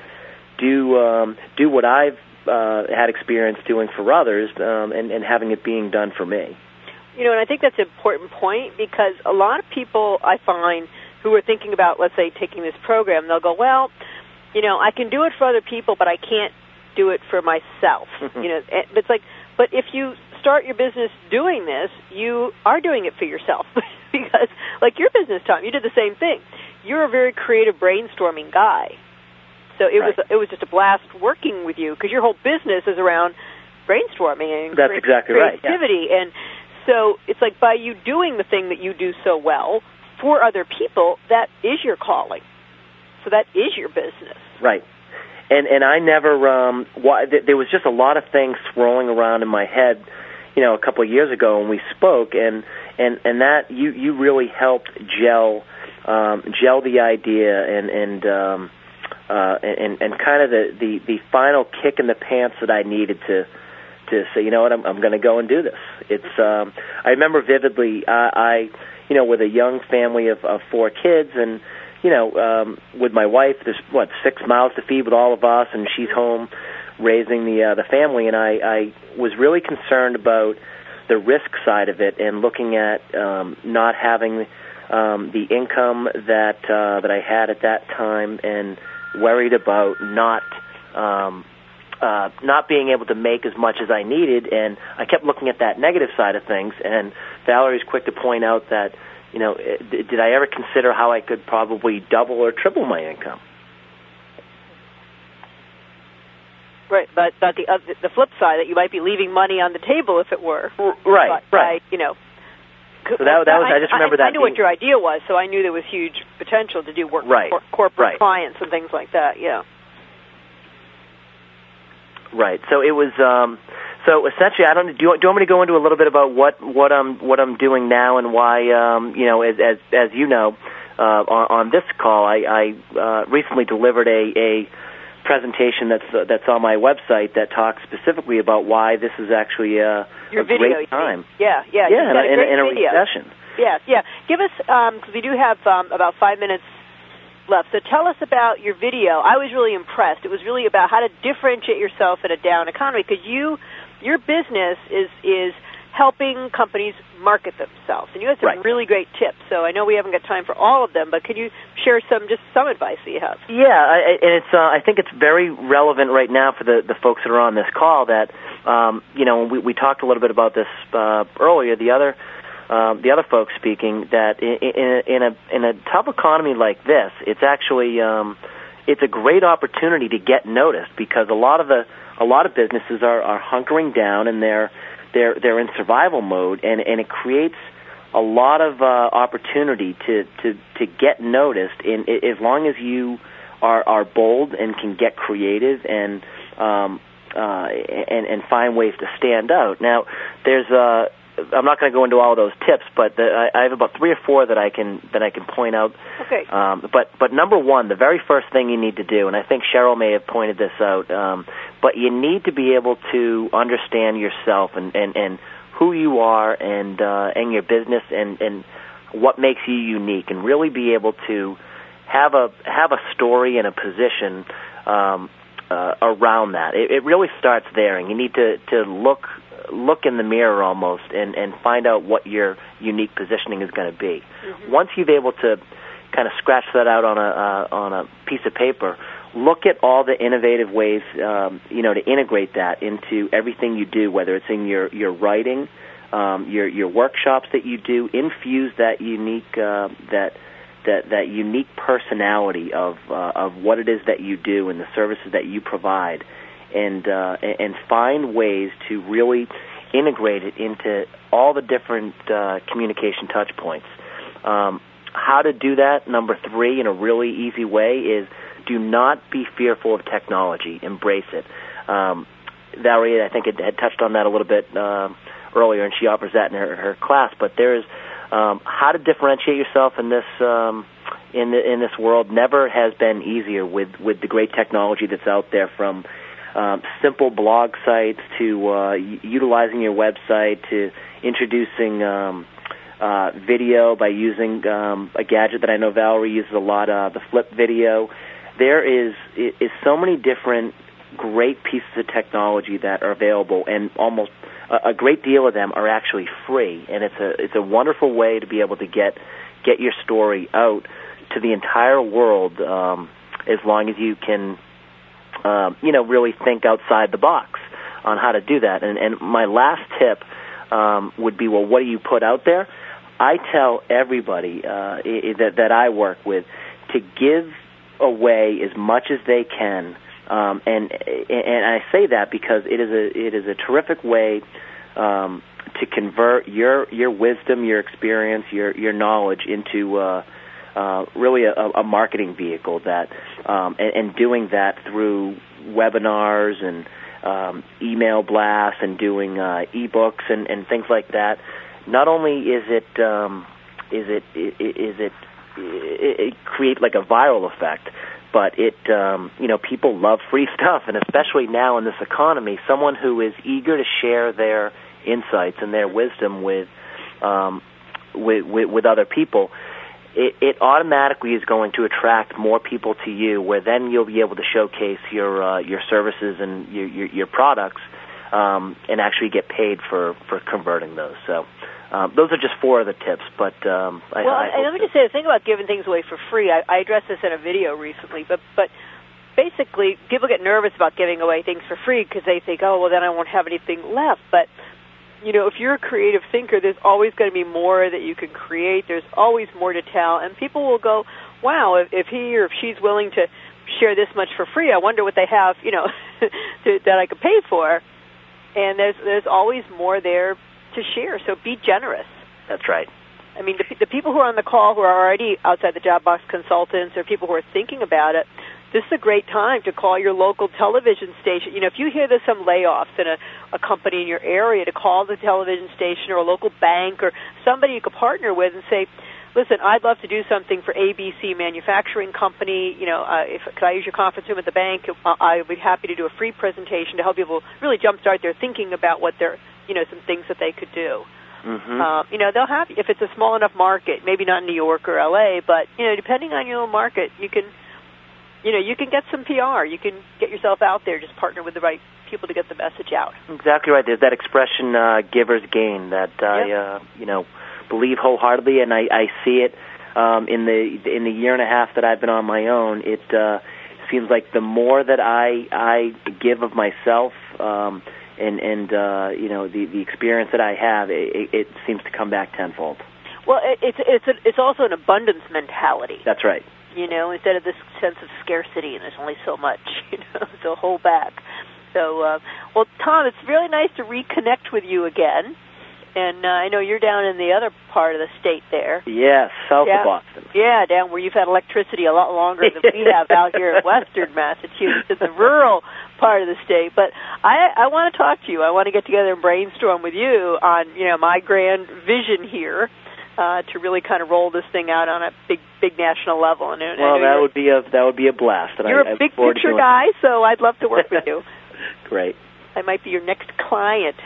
do um, do what I've uh, had experience doing for others, um, and, and having it being done for me. You know, and I think that's an important point because a lot of people I find who are thinking about, let's say, taking this program, they'll go, well, you know, I can do it for other people, but I can't do it for myself. You know, it's like, but if you start your business doing this, you are doing it for yourself because, like your business, Tom, you did the same thing. You're a very creative, brainstorming guy, so it right. was it was just a blast working with you because your whole business is around brainstorming and that's cre- exactly creativity, right. Yeah. and so it's like by you doing the thing that you do so well for other people, that is your calling. So that is your business. Right. And and I never, um, why, th- there was just a lot of things swirling around in my head, you know, a couple of years ago when we spoke, and, and, and that, you, you really helped gel, um, gel the idea and, and, um, uh, and, and kind of the, the, the final kick in the pants that I needed to, to say, you know what, I'm, I'm going to go and do this. It's, um, I remember vividly, I, I, you know, with a young family of, of four kids, and, you know, um, with my wife, there's, what, six mouths to feed with all of us, and she's home raising the uh, the family, and I, I was really concerned about the risk side of it and looking at um, not having um, the income that uh, that I had at that time, and worried about not um, uh, not being able to make as much as I needed, and I kept looking at that negative side of things, and Valerie's quick to point out that, you know, did I ever consider how I could probably double or triple my income? Right, but, but the uh, the flip side, that you might be leaving money on the table if it were. Right, but, right. I, you know. So that, that was, I, I just remember I, that. I knew being, what your idea was, so I knew there was huge potential to do work right, for corporate right. clients and things like that, yeah. Right, so it was, um, so essentially, I don't, do you, do you want me to go into a little bit about what, what I'm, what I'm doing now and why, um, you know, as, as, as you know, uh, on, on this call, I, I, uh, recently delivered a, a presentation that's, uh, that's on my website that talks specifically about why this is actually a, Your a video, great time. Yeah, yeah. Yeah, in a, in, a, in a video. recession. Yeah, yeah. Give us, um, because we do have um, about five minutes left. So tell us about your video. I was really impressed. It was really about how to differentiate yourself in a down economy, because you, your business is is helping companies market themselves, and you had some right. really great tips. So I know we haven't got time for all of them, but could you share some, just some advice that you have? Yeah, I, and it's uh, I think it's very relevant right now for the the folks that are on this call. That um, you know, we we talked a little bit about this uh, earlier. The other. Um, the other folks speaking, that in, in, in a in a tough economy like this, it's actually um, it's a great opportunity to get noticed, because a lot of the a lot of businesses are, are hunkering down, and they're they're they're in survival mode, and, and it creates a lot of uh, opportunity to, to, to get noticed. In as long as you are are bold and can get creative and um, uh, and and find ways to stand out. Now, there's a I'm not going to go into all of those tips, but the, I, I have about three or four that I can that I can point out. Okay. Um, but but number one, the very first thing you need to do, and I think Cheryl may have pointed this out, um, but you need to be able to understand yourself and, and, and who you are and uh, and your business and, and what makes you unique, and really be able to have a have a story and a position um, uh, around that. It, it really starts there, and you need to, to look look in the mirror almost and, and find out what your unique positioning is going to be. Mm-hmm. Once you've able to kind of scratch that out on a uh, on a piece of paper, look at all the innovative ways um, you know to integrate that into everything you do, whether it's in your your writing, um, your your workshops that you do. Infuse that unique uh, that that that unique personality of uh, of what it is that you do and the services that you provide. And uh, and find ways to really integrate it into all the different uh, communication touch points. Um, how to do that, number three, in a really easy way, is do not be fearful of technology. Embrace it. Um, Valerie, I think, had, had touched on that a little bit uh, earlier, and she offers that in her, her class. But there is um, how to differentiate yourself in this um, in the, in this world. Never has been easier with with the great technology that's out there, from Um, simple blog sites to uh, utilizing your website to introducing um, uh, video by using um, a gadget that I know Valerie uses a lot, uh, the Flip Video. There is is so many different great pieces of technology that are available, and almost a, a great deal of them are actually free. And it's a it's a wonderful way to be able to get get your story out to the entire world, um, as long as you can. Um, you know, really think outside the box on how to do that. And, and my last tip um, would be, well, what do you put out there? I tell everybody uh, that, that I work with to give away as much as they can, um, and and I say that because it is a it is a terrific way um, to convert your your wisdom, your experience, your your knowledge into uh, uh, really a, a marketing vehicle that, um, and, and doing that through webinars and um, email blasts and doing uh, ebooks and, and things like that. Not only is it um, is it is it, it, it create like a viral effect, but it um, you know people love free stuff, and especially now in this economy, someone who is eager to share their insights and their wisdom with um, with, with, with other people. It, it automatically is going to attract more people to you, where then you'll be able to showcase your uh, your services and your your, your products, um, and actually get paid for, for converting those. So um, those are just four of the tips. But um, I, well, I and let me just say the thing about giving things away for free. I, I addressed this in a video recently, but but basically people get nervous about giving away things for free because they think, oh, well, then I won't have anything left. But you know, if you're a creative thinker, there's always going to be more that you can create. There's always more to tell. And people will go, wow, if, if he or if she's willing to share this much for free, I wonder what they have, you know, to, that I could pay for. And there's there's always more there to share. So be generous. That's right. I mean, the, the people who are on the call who are already outside the job box consultants or people who are thinking about it, this is a great time to call your local television station. You know, if you hear there's some layoffs in a, a company in your area, to call the television station or a local bank or somebody you could partner with and say, listen, I'd love to do something for A B C Manufacturing Company. You know, uh, if could I use your conference room at the bank? Uh, I would be happy to do a free presentation to help people really jumpstart their thinking about what they're, you know, some things that they could do. Mm-hmm. Uh, you know, they'll have, if it's a small enough market, maybe not in New York or L A, but, you know, depending on your market, you can, you know, you can get some P R. You can get yourself out there. Just partner with the right people to get the message out. Exactly right. There's that expression, uh, giver's gain, that I, yep. uh, you know, believe wholeheartedly, and I, I see it um, in the in the year and a half that I've been on my own. It uh, seems like the more that I I give of myself, um, and and uh, you know the the experience that I have, it, it seems to come back tenfold. Well, it, it's it's a, it's also an abundance mentality. That's right. You know, instead of this sense of scarcity and there's only so much, you know, so hold back. So, uh, well, Tom, it's really nice to reconnect with you again. And uh, I know you're down in the other part of the state there. Yes, south yeah. of Boston. Yeah, down where you've had electricity a lot longer than we have out here in western Massachusetts, in the rural part of the state. But I, I want to talk to you. I want to get together and brainstorm with you on, you know, my grand vision here uh, to really kind of roll this thing out on a big, big national level. And, and well, that would be a that would be a blast. And you're I, a big I picture guy, so I'd love to work with you. Great. I might be your next client.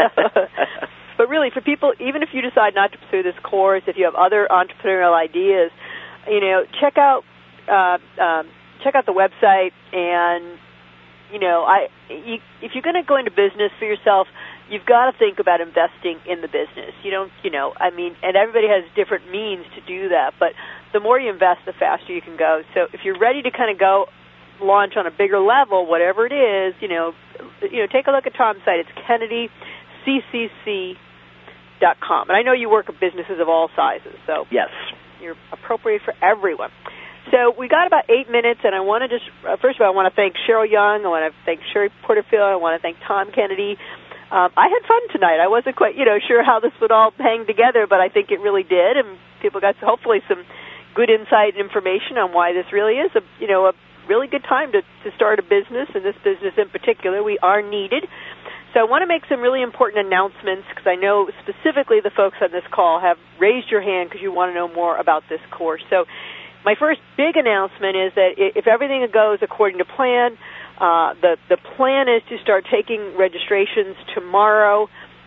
But really, for people, even if you decide not to pursue this course, if you have other entrepreneurial ideas, you know, check out uh, um, check out the website. And you know, I you, if you're going to go into business for yourself, you've got to think about investing in the business. You don't, you know, I mean, and everybody has different means to do that. But the more you invest, the faster you can go. So if you're ready to kind of go launch on a bigger level, whatever it is, you know, you know, take a look at Tom's site. It's Kennedy C C C dot com. And I know you work with businesses of all sizes, so yes, you're appropriate for everyone. So we got about eight minutes, and I want to just, uh, first of all, I want to thank Cheryl Young. I want to thank Sherry Porterfield. I want to thank Tom Kennedy. Um, I had fun tonight. I wasn't quite, you know, sure how this would all hang together, but I think it really did, and people got hopefully some good insight and information on why this really is a, you know, a really good time to, to start a business, and this business in particular. We are needed. So I want to make some really important announcements because I know specifically the folks on this call have raised your hand because you want to know more about this course. So my first big announcement is that if everything goes according to plan, uh, the, the plan is to start taking registrations tomorrow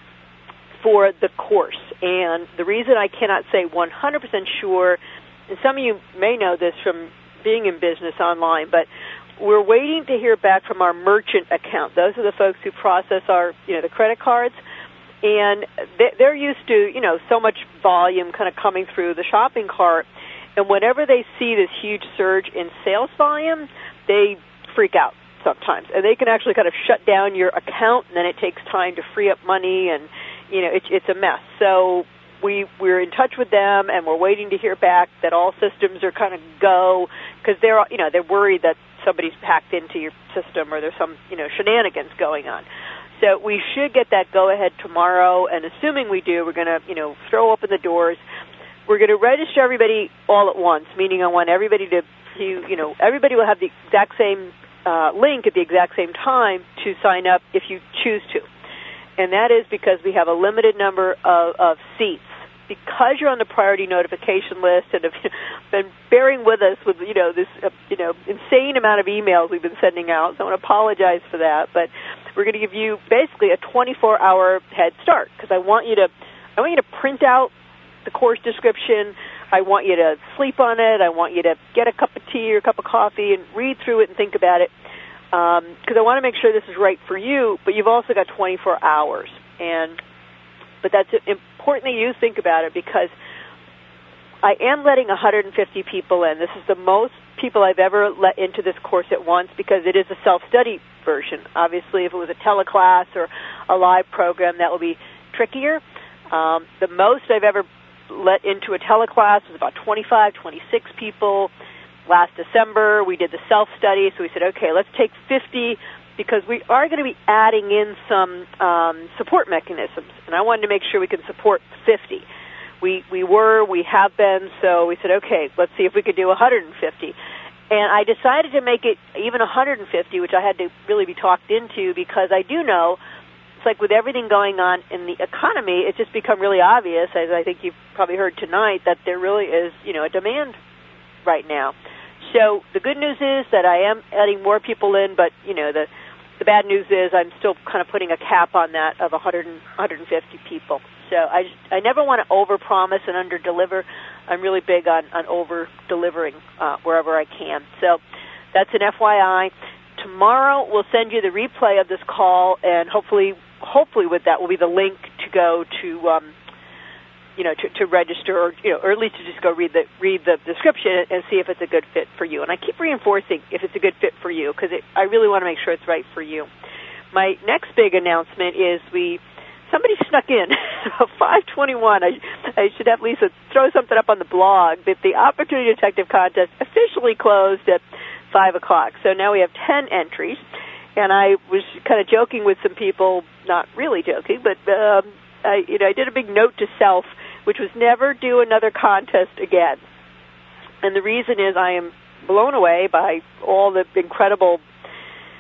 for the course. And the reason I cannot say one hundred percent sure, and some of you may know this from being in business online, but we're waiting to hear back from our merchant account. Those are the folks who process our, you know, the credit cards. And they're used to, you know, so much volume kind of coming through the shopping cart. And whenever they see this huge surge in sales volume, they freak out sometimes. And they can actually kind of shut down your account, and then it takes time to free up money, and, you know, it, it's a mess. So we, we're in touch with them, and we're waiting to hear back that all systems are kind of go, because they're, you know, they're worried that somebody's hacked into your system or there's some, you know, shenanigans going on. So we should get that go-ahead tomorrow, and assuming we do, we're going to, you know, throw open the doors. We're going to register everybody all at once, meaning I want everybody to, you, you know, everybody will have the exact same uh, link at the exact same time to sign up if you choose to. And that is because we have a limited number of, of seats. Because you're on the priority notification list and have been bearing with us with, you know, this, uh, you know, insane amount of emails we've been sending out, so I want to apologize for that. But we're going to give you basically a twenty-four hour head start because I want you to, I want you to print out the course description. I want you to sleep on it. I want you to get a cup of tea or a cup of coffee and read through it and think about it because um, I want to make sure this is right for you. But you've also got twenty-four hours, and but that's important that you think about it because I am letting one hundred fifty people in. This is the most people I've ever let into this course at once because it is a self-study version. Obviously, if it was a teleclass or a live program, that would be trickier. Um, the most I've ever let into a teleclass was about twenty-five, twenty-six people. Last December, we did the self-study, so we said, okay, let's take fifty because we are going to be adding in some um, support mechanisms, and I wanted to make sure we can support fifty. We we were, we have been, so we said, okay, let's see if we could do one hundred fifty. And I decided to make it even one hundred fifty, which I had to really be talked into because I do know, it's like with everything going on in the economy, it's just become really obvious, as I think you've probably heard tonight, that there really is, you know, a demand right now. So the good news is that I am adding more people in, but, you know, the The bad news is I'm still kind of putting a cap on that of one hundred, one hundred fifty people. So I, just, I never want to overpromise and underdeliver. I'm really big on, on over-delivering uh, wherever I can. So that's an F Y I. Tomorrow we'll send you the replay of this call, and hopefully, hopefully with that will be the link to go to, um, you know, to, to register, or you know, or at least to just go read the read the description and see if it's a good fit for you. And I keep reinforcing if it's a good fit for you because I really want to make sure it's right for you. My next big announcement is we somebody snuck in five twenty-one. I, I should have Lisa throw something up on the blog that the Opportunity Detective Contest officially closed at five o'clock. So now we have ten entries, and I was kind of joking with some people, not really joking, but um, I, you know, I did a big note to self, which was never do another contest again. And the reason is I am blown away by all the incredible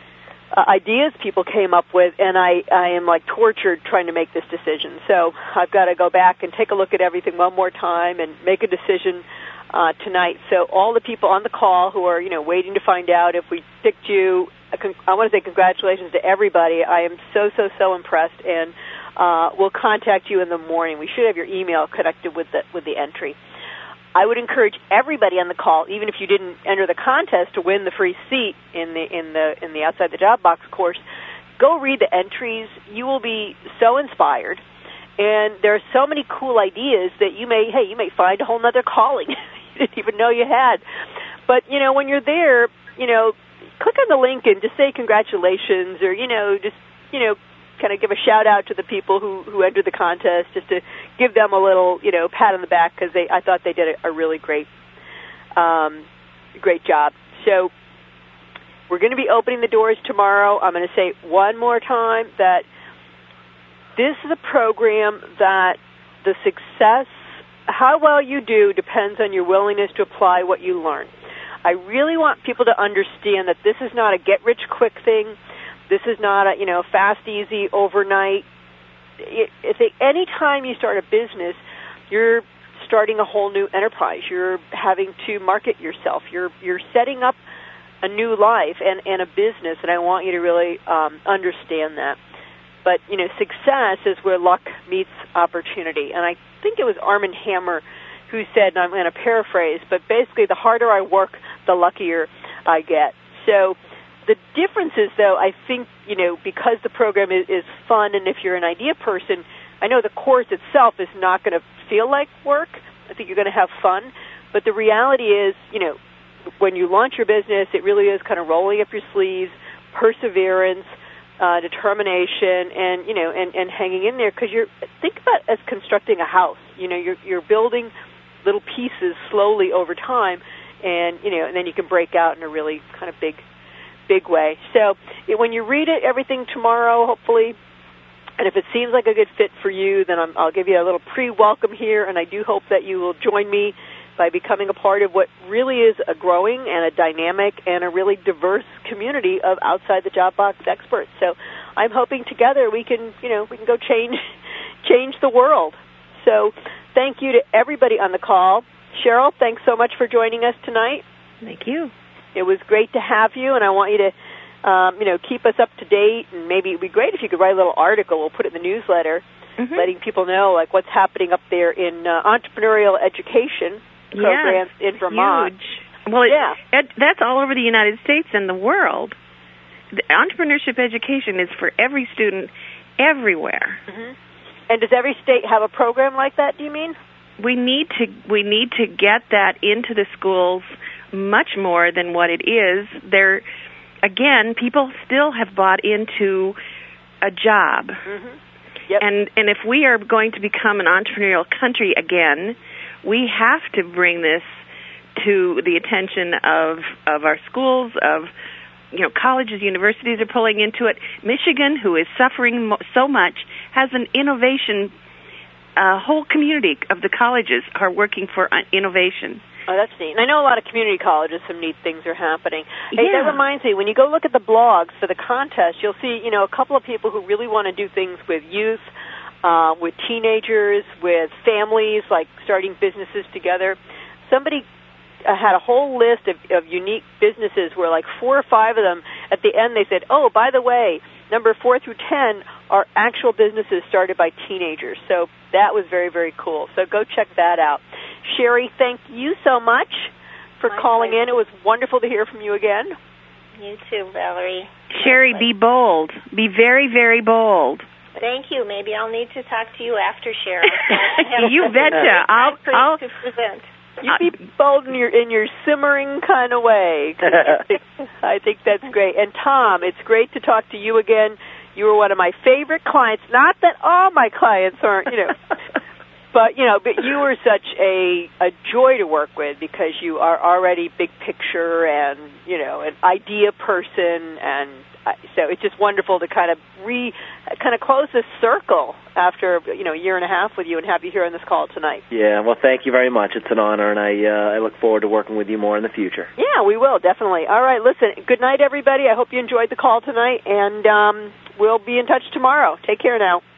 uh, ideas people came up with, and I, I am like tortured trying to make this decision. So I've got to go back and take a look at everything one more time and make a decision uh, tonight. So all the people on the call who are, you know, waiting to find out if we picked you, I want to say congratulations to everybody. I am so, so, so impressed, and uh, we'll contact you in the morning. We should have your email connected with the with the entry. I would encourage everybody on the call, even if you didn't enter the contest to win the free seat in the in the in the Outside the Job Box course, go read the entries. You will be so inspired, and there are so many cool ideas that you may hey you may find a whole other calling you didn't even know you had. But you know, when you're there, you know, click on the link and just say congratulations, or you know, just you know. kind of give a shout out to the people who, who entered the contest, just to give them a little, you know, pat on the back, because they I thought they did a, a really great, um, great job. So we're going to be opening the doors tomorrow. I'm going to say one more time that this is a program that the success, how well you do, depends on your willingness to apply what you learn. I really want people to understand that this is not a get-rich-quick thing. This is not a, you know, fast, easy, overnight. If any time you start a business, you're starting a whole new enterprise. You're having to market yourself. You're you're setting up a new life and, and a business, and I want you to really um, understand that. But, you know, success is where luck meets opportunity. And I think it was Armand Hammer who said, and I'm going to paraphrase, but basically the harder I work, the luckier I get. So the difference is, though, I think, you know, because the program is, is fun, and if you're an idea person, I know the course itself is not going to feel like work. I think you're going to have fun. But the reality is, you know, when you launch your business, it really is kind of rolling up your sleeves, perseverance, uh, determination, and, you know, and, and hanging in there, because you're, think about it as constructing a house. You know, you're, you're building little pieces slowly over time, and, you know, and then you can break out in a really kind of big big way. So when you read it, everything tomorrow, hopefully, and if it seems like a good fit for you, then I'm, I'll give you a little pre-welcome here, and I do hope that you will join me by becoming a part of what really is a growing and a dynamic and a really diverse community of Outside the Job Box experts. So I'm hoping together we can, you know, we can go change change the world. So thank you to everybody on the call. Cheryl, thanks so much for joining us tonight. Thank you. It was great to have you, and I want you to, um, you know, keep us up to date, and maybe it would be great if you could write a little article. We'll put it in the newsletter, mm-hmm. letting people know, like, what's happening up there in uh, entrepreneurial education programs yes, in Vermont. Huge. Well, it, yeah. it, that's all over the United States and the world. The entrepreneurship education is for every student everywhere. Mm-hmm. And does every state have a program like that, do you mean? We need to we need to get that into the schools much more than what it is. There, again, people still have bought into a job. Mm-hmm. Yep. And and if we are going to become an entrepreneurial country again, we have to bring this to the attention of of our schools, of, you know, colleges, universities are pulling into it. Michigan, who is suffering mo- so much, has an innovation. A whole community of the colleges are working for innovation. Oh, that's neat. And I know a lot of community colleges, some neat things are happening. Hey, yeah. That reminds me, when you go look at the blogs for the contest, you'll see, you know, a couple of people who really want to do things with youth, uh, with teenagers, with families, like starting businesses together. Somebody uh, had a whole list of, of unique businesses where, like, four or five of them, at the end they said, oh, by the way, number four through ten are actual businesses started by teenagers. So that was very, very cool. So go check that out. Sherry, thank you so much for My calling pleasure. in. It was wonderful to hear from you again. You too, Valerie. Sherry, be bold. Be very, very bold. Thank you. Maybe I'll need to talk to you after, Cheryl. You betcha. I'll, I'll to present. You be bold in your in your simmering kind of way. I, think, I think that's great. And Tom, it's great to talk to you again. You were one of my favorite clients. Not that all my clients aren't, you know, but you know, but you were such a a joy to work with because you are already big picture and, you know, an idea person, and so it's just wonderful to kind of re, kind of close this circle after, you know, a year and a half with you and have you here on this call tonight. Yeah, well, thank you very much. It's an honor, and I uh, I look forward to working with you more in the future. Yeah, we will, definitely. All right, listen, good night, everybody. I hope you enjoyed the call tonight, and um, we'll be in touch tomorrow. Take care now.